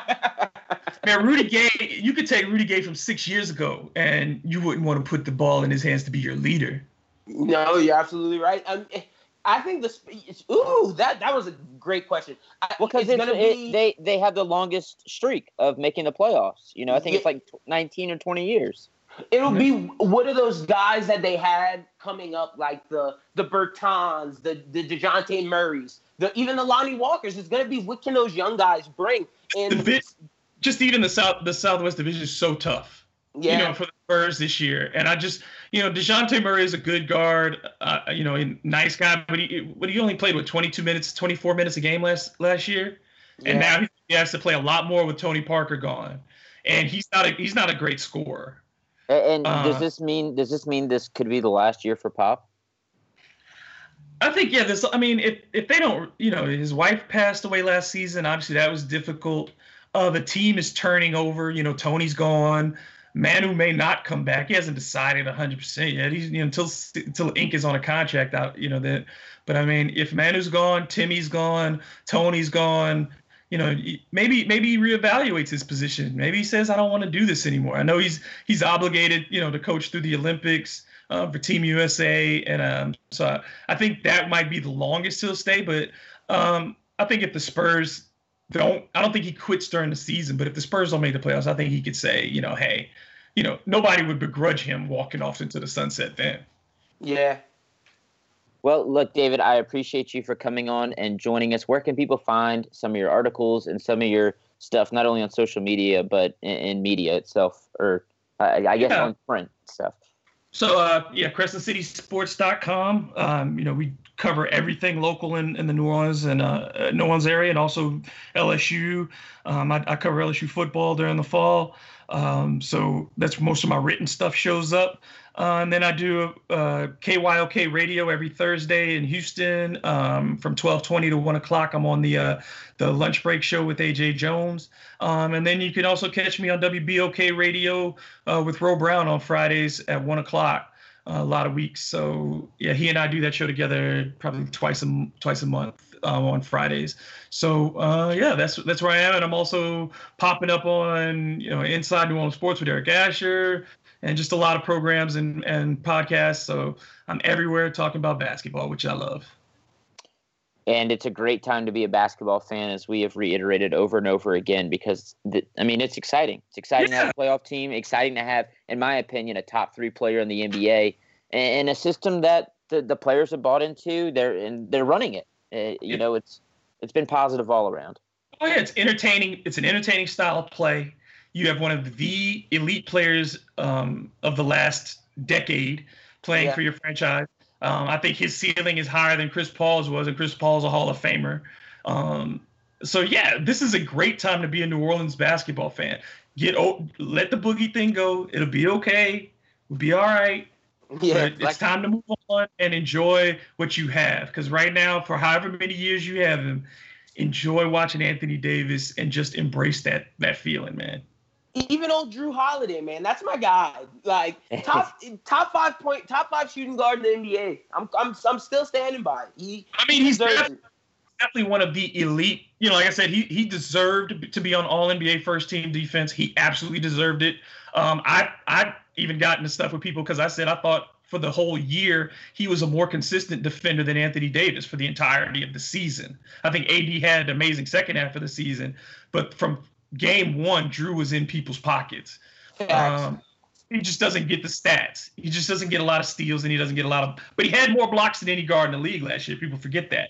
Man, Rudy Gay, you could take Rudy Gay from 6 years ago, and you wouldn't want to put the ball in his hands to be your leader. No, you're absolutely right. I think that was a great question. Because they have the longest streak of making the playoffs. I think it's like 19 or 20 years. It'll be what are those guys that they had coming up, like the Bertans, the DeJounte Murrays, even the Lonnie Walkers. It's going to be what can those young guys bring? And just even the Southwest Division is so tough. Yeah. For the Spurs this year. And I just, DeJounte Murray is a good guard, a nice guy, but he only played 24 minutes a game last year. Yeah. And now he has to play a lot more with Tony Parker gone. And he's not a great scorer. And does this mean this could be the last year for Pop? I think, if they don't, his wife passed away last season. Obviously that was difficult. The team is turning over, Tony's gone. Manu may not come back. He hasn't decided 100% yet. He's until ink is on a contract out. But I mean, if Manu's gone, Timmy's gone, Tony's gone. Maybe he reevaluates his position. Maybe he says, I don't want to do this anymore. I know he's obligated, to coach through the Olympics for Team USA, and so I think that might be the longest he'll stay. But I think if the Spurs I don't think he quits during the season, but if the Spurs don't make the playoffs, I think he could say, hey, nobody would begrudge him walking off into the sunset then. Yeah. Well, look, David, I appreciate you for coming on and joining us. Where can people find some of your articles and some of your stuff, not only on social media, but in media itself, or I guess on print stuff? So, CrescentCitySports.com. We cover everything local in the New Orleans and New Orleans area, and also LSU. I cover LSU football during the fall. So that's where most of my written stuff shows up. And then I do KYOK radio every Thursday in Houston from 12:20 to 1 o'clock. I'm on the lunch break show with AJ Jones. And then you can also catch me on WBOK radio with Ro Brown on Fridays at 1 o'clock. A lot of weeks. So yeah, he and I do that show together probably twice a month on Fridays. So yeah, that's where I am, and I'm also popping up on Inside New Orleans Sports with Eric Asher, and just a lot of programs and podcasts. So I'm everywhere talking about basketball, which I love. And it's a great time to be a basketball fan, as we have reiterated over and over again, because, it's exciting. It's exciting to have a playoff team, exciting to have, in my opinion, a top 3 player in the NBA, and a system that the players have bought into. They're running it. It's been positive all around. Oh, yeah, it's entertaining. It's an entertaining style of play. You have one of the elite players of the last decade playing for your franchise. I think his ceiling is higher than Chris Paul's was, and Chris Paul's a Hall of Famer. So yeah, this is a great time to be a New Orleans basketball fan. Let the boogie thing go. It'll be okay. We'll be all right. Yeah, it's time to move on and enjoy what you have. Because right now, for however many years you have him, enjoy watching Anthony Davis and just embrace that feeling, man. Even old Drew Holiday, man, that's my guy. Like top 5 shooting guard in the NBA. I'm still standing by it. He's definitely one of the elite. Like I said, he deserved to be on All NBA first team defense. He absolutely deserved it. I even got into stuff with people because I said I thought for the whole year he was a more consistent defender than Anthony Davis for the entirety of the season. I think AD had an amazing second half of the season, but from Game 1, Drew was in people's pockets. He just doesn't get the stats. He just doesn't get a lot of steals, and he doesn't get a lot of. But he had more blocks than any guard in the league last year. People forget that.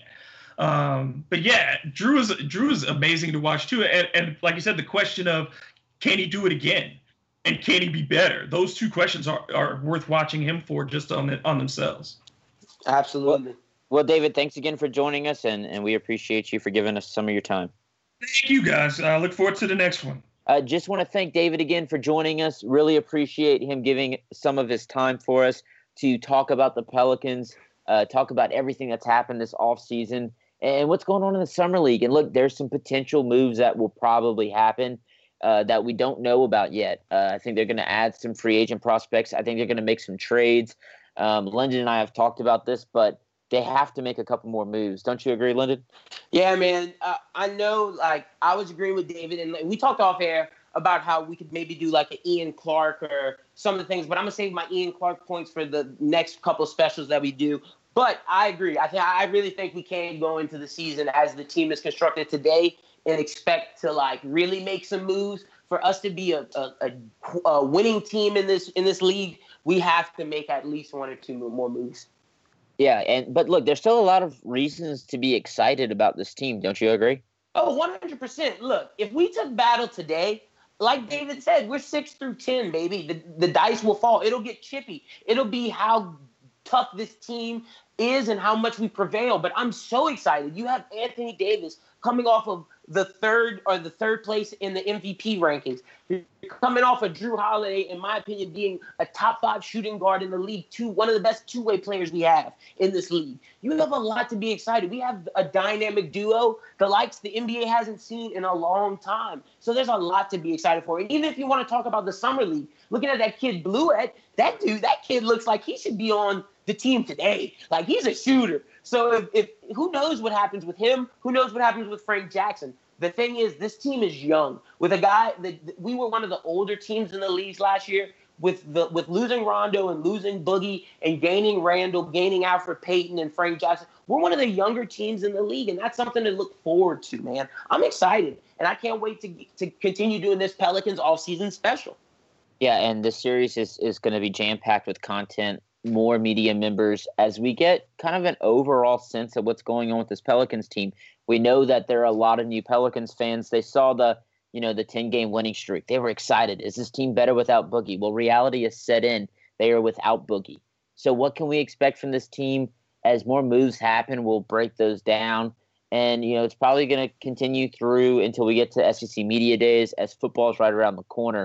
But yeah, Drew is amazing to watch too. And like you said, the question of can he do it again, and can he be better? Those two questions are worth watching him for just on themselves. Absolutely. Well, David, thanks again for joining us, and we appreciate you for giving us some of your time. Thank you, guys. I look forward to the next one. Just want to thank David again for joining us. Really appreciate him giving some of his time for us to talk about the Pelicans, talk about everything that's happened this offseason and what's going on in the Summer League. And look, there's some potential moves that will probably happen that we don't know about yet. I think they're going to add some free agent prospects. I think they're going to make some trades. Lyndon and I have talked about this, but they have to make a couple more moves. Don't you agree, Lyndon? Yeah, man. I know, I was agreeing with David, and we talked off air about how we could maybe do like an Ian Clark or some of the things, but I'm going to save my Ian Clark points for the next couple specials that we do. But I agree. I really think we can go into the season as the team is constructed today and expect to really make some moves. For us to be a winning team in this league, we have to make at least 1 or 2 more moves. Yeah, but look, there's still a lot of reasons to be excited about this team. Don't you agree? Oh, 100%. Look, if we took battle today, like David said, we're 6 through 10, baby. The dice will fall. It'll get chippy. It'll be how tough this team is and how much we prevail. But I'm so excited. You have Anthony Davis coming off of the third place in the MVP rankings. You're coming off of Drew Holiday, in my opinion, being a top 5 shooting guard in the league, one of the best two-way players we have in this league. You have a lot to be excited. We have a dynamic duo, the likes the NBA hasn't seen in a long time. So there's a lot to be excited for. And even if you want to talk about the Summer League, looking at that kid Bluett, that kid looks like he should be on the team today. Like, he's a shooter. So if who knows what happens with him? Who knows what happens with Frank Jackson? The thing is, this team is young. With a guy that we were one of the older teams in the league last year. With losing Rondo and losing Boogie and gaining Randall, gaining Alfred Payton and Frank Jackson, we're one of the younger teams in the league, and that's something to look forward to, man. I'm excited, and I can't wait to continue doing this Pelicans all-season special. Yeah, and this series is going to be jam-packed with content, more media members, as we get kind of an overall sense of what's going on with this Pelicans team. We know that there are a lot of new Pelicans fans. They saw the 10-game winning streak. They were excited. Is this team better without Boogie? Well, reality has set in. They are without Boogie. So what can we expect from this team? As more moves happen, we'll break those down. And, it's probably going to continue through until we get to SEC Media Days, as football is right around the corner.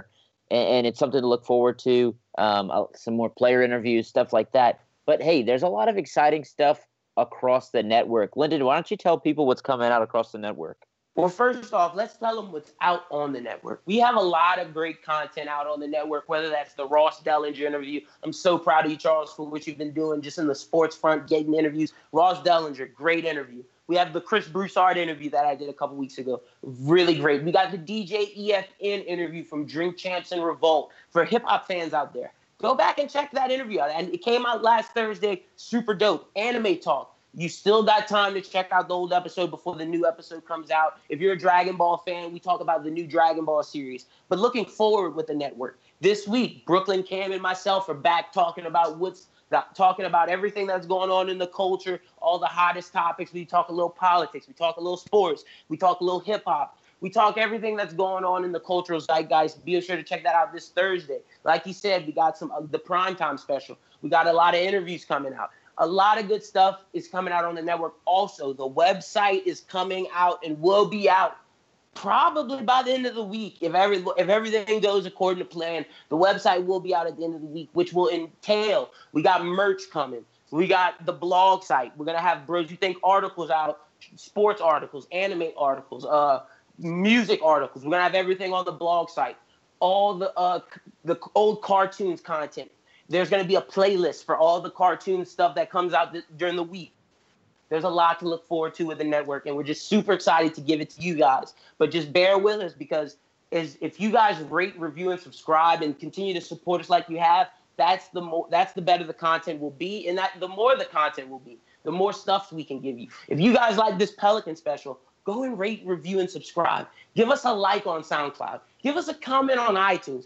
and it's something to look forward to. Some more player interviews, stuff like that. But hey, there's a lot of exciting stuff across the network. Lyndon, why don't you tell people what's coming out across the network? Well, first off, let's tell them what's out on the network. We have a lot of great content out on the network, whether that's the Ross Dellinger interview. I'm so proud of you, Charles, for what you've been doing just in the sports front, getting interviews. Ross Dellinger, great interview. We have the Chris Broussard interview that I did a couple weeks ago. Really great. We got the DJ EFN interview from Drink Champs and Revolt for hip-hop fans out there. Go back and check that interview out. And it came out last Thursday. Super dope. Anime Talk. You still got time to check out the old episode before the new episode comes out. If you're a Dragon Ball fan, we talk about the new Dragon Ball series. But looking forward with the network. This week, Brooklyn Cam and myself are back talking about everything that's going on in the culture, all the hottest topics. We talk a little politics. We talk a little sports. We talk a little hip-hop. We talk everything that's going on in the cultural zeitgeist. Be sure to check that out this Thursday. Like you said, we got some the primetime special. We got a lot of interviews coming out. A lot of good stuff is coming out on the network. Also, the website is coming out and will be out probably by the end of the week. If everything goes according to plan, the website will be out at the end of the week, which will entail we got merch coming. We got the blog site. We're going to have Bros You Think articles out, sports articles, anime articles, music articles. We're going to have everything on the blog site. All the old cartoons content. There's going to be a playlist for all the cartoon stuff that comes out during the week. There's a lot to look forward to with the network, and we're just super excited to give it to you guys. But just bear with us because if you guys rate, review, and subscribe and continue to support us like you have, that's the better the content will be, and the more the content will be, the more stuff we can give you. If you guys like this Pelican special, go and rate, review, and subscribe. Give us a like on SoundCloud. Give us a comment on iTunes.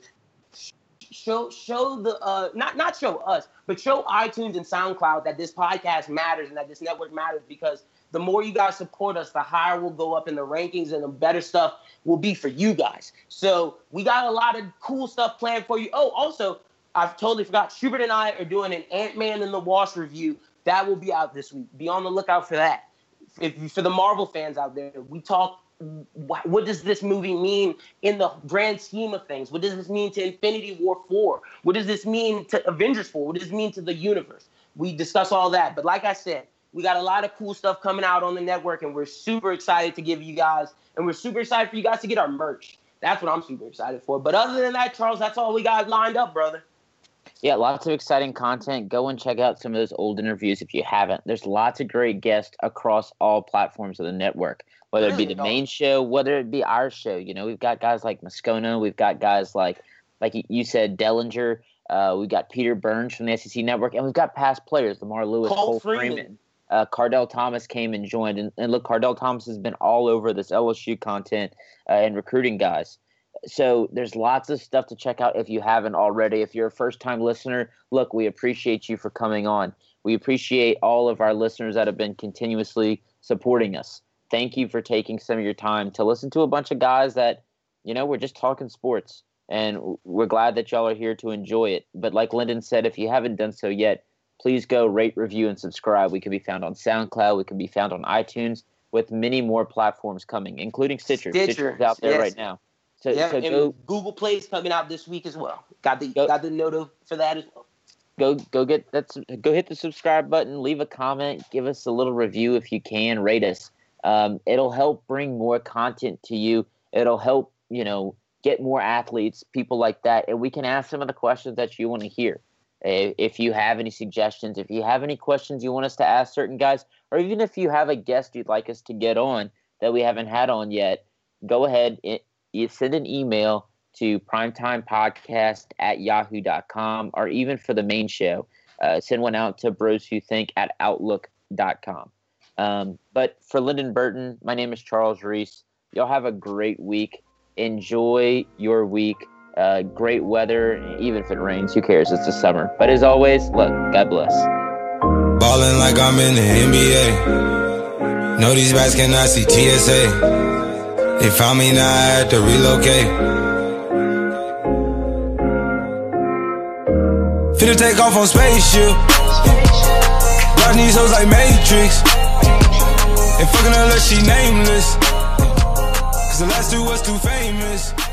Show the not show us, but show iTunes and SoundCloud that this podcast matters and that this network matters, because the more you guys support us, the higher we'll go up in the rankings and the better stuff will be for you guys. So we got a lot of cool stuff planned for you. Oh, also, I've totally forgot. Schubert and I are doing an Ant-Man and the Wasp review. That will be out this week. Be on the lookout for that. For the Marvel fans out there, we talk. What does this movie mean in the grand scheme of things? What does this mean to Infinity War 4? What does this mean to Avengers 4? What does this mean to the universe? We discuss all that. But like I said, we got a lot of cool stuff coming out on the network, and we're super excited to give you guys. And we're super excited for you guys to get our merch. That's what I'm super excited for. But other than that, Charles, that's all we got lined up, brother. Yeah, lots of exciting content. Go and check out some of those old interviews if you haven't. There's lots of great guests across all platforms of the network, whether it be the main show, whether it be our show. You know, we've got guys like Moscona. We've got guys like you said, Dellinger. We've got Peter Burns from the SEC Network. And we've got past players, Lamar Lewis, Cole Freeman. Cardell Thomas came and joined. And look, Cardell Thomas has been all over this LSU content and recruiting guys. So there's lots of stuff to check out if you haven't already. If you're a first-time listener, look, we appreciate you for coming on. We appreciate all of our listeners that have been continuously supporting us. Thank you for taking some of your time to listen to a bunch of guys that, you know, we're just talking sports. And we're glad that y'all are here to enjoy it. But like Lyndon said, if you haven't done so yet, please go rate, review, and subscribe. We can be found on SoundCloud. We can be found on iTunes, with many more platforms coming, including Stitcher. Stitcher's out there right now. So and Google Play is coming out this week as well. Got the note for that as well. Go get that. Go hit the subscribe button. Leave a comment. Give us a little review if you can. Rate us. It'll help bring more content to you. It'll help get more athletes, people like that, and we can ask some of the questions that you want to hear. If you have any suggestions, if you have any questions you want us to ask certain guys, or even if you have a guest you'd like us to get on that we haven't had on yet, go ahead. You send an email to primetimepodcast@yahoo.com, or even for the main show, send one out to broswhothink@outlook.com. But for Lyndon Burton, my name is Charles Reese. Y'all have a great week. Enjoy your week. Great weather. Even if it rains, who cares? It's the summer. But as always, look, God bless. Ballin' like I'm in the NBA. Know these bats cannot see TSA. They found me, now I had to relocate. Finna take off on spaceship. Watching these hoes like Matrix. And fucking unless she nameless. Cause the last two was too famous.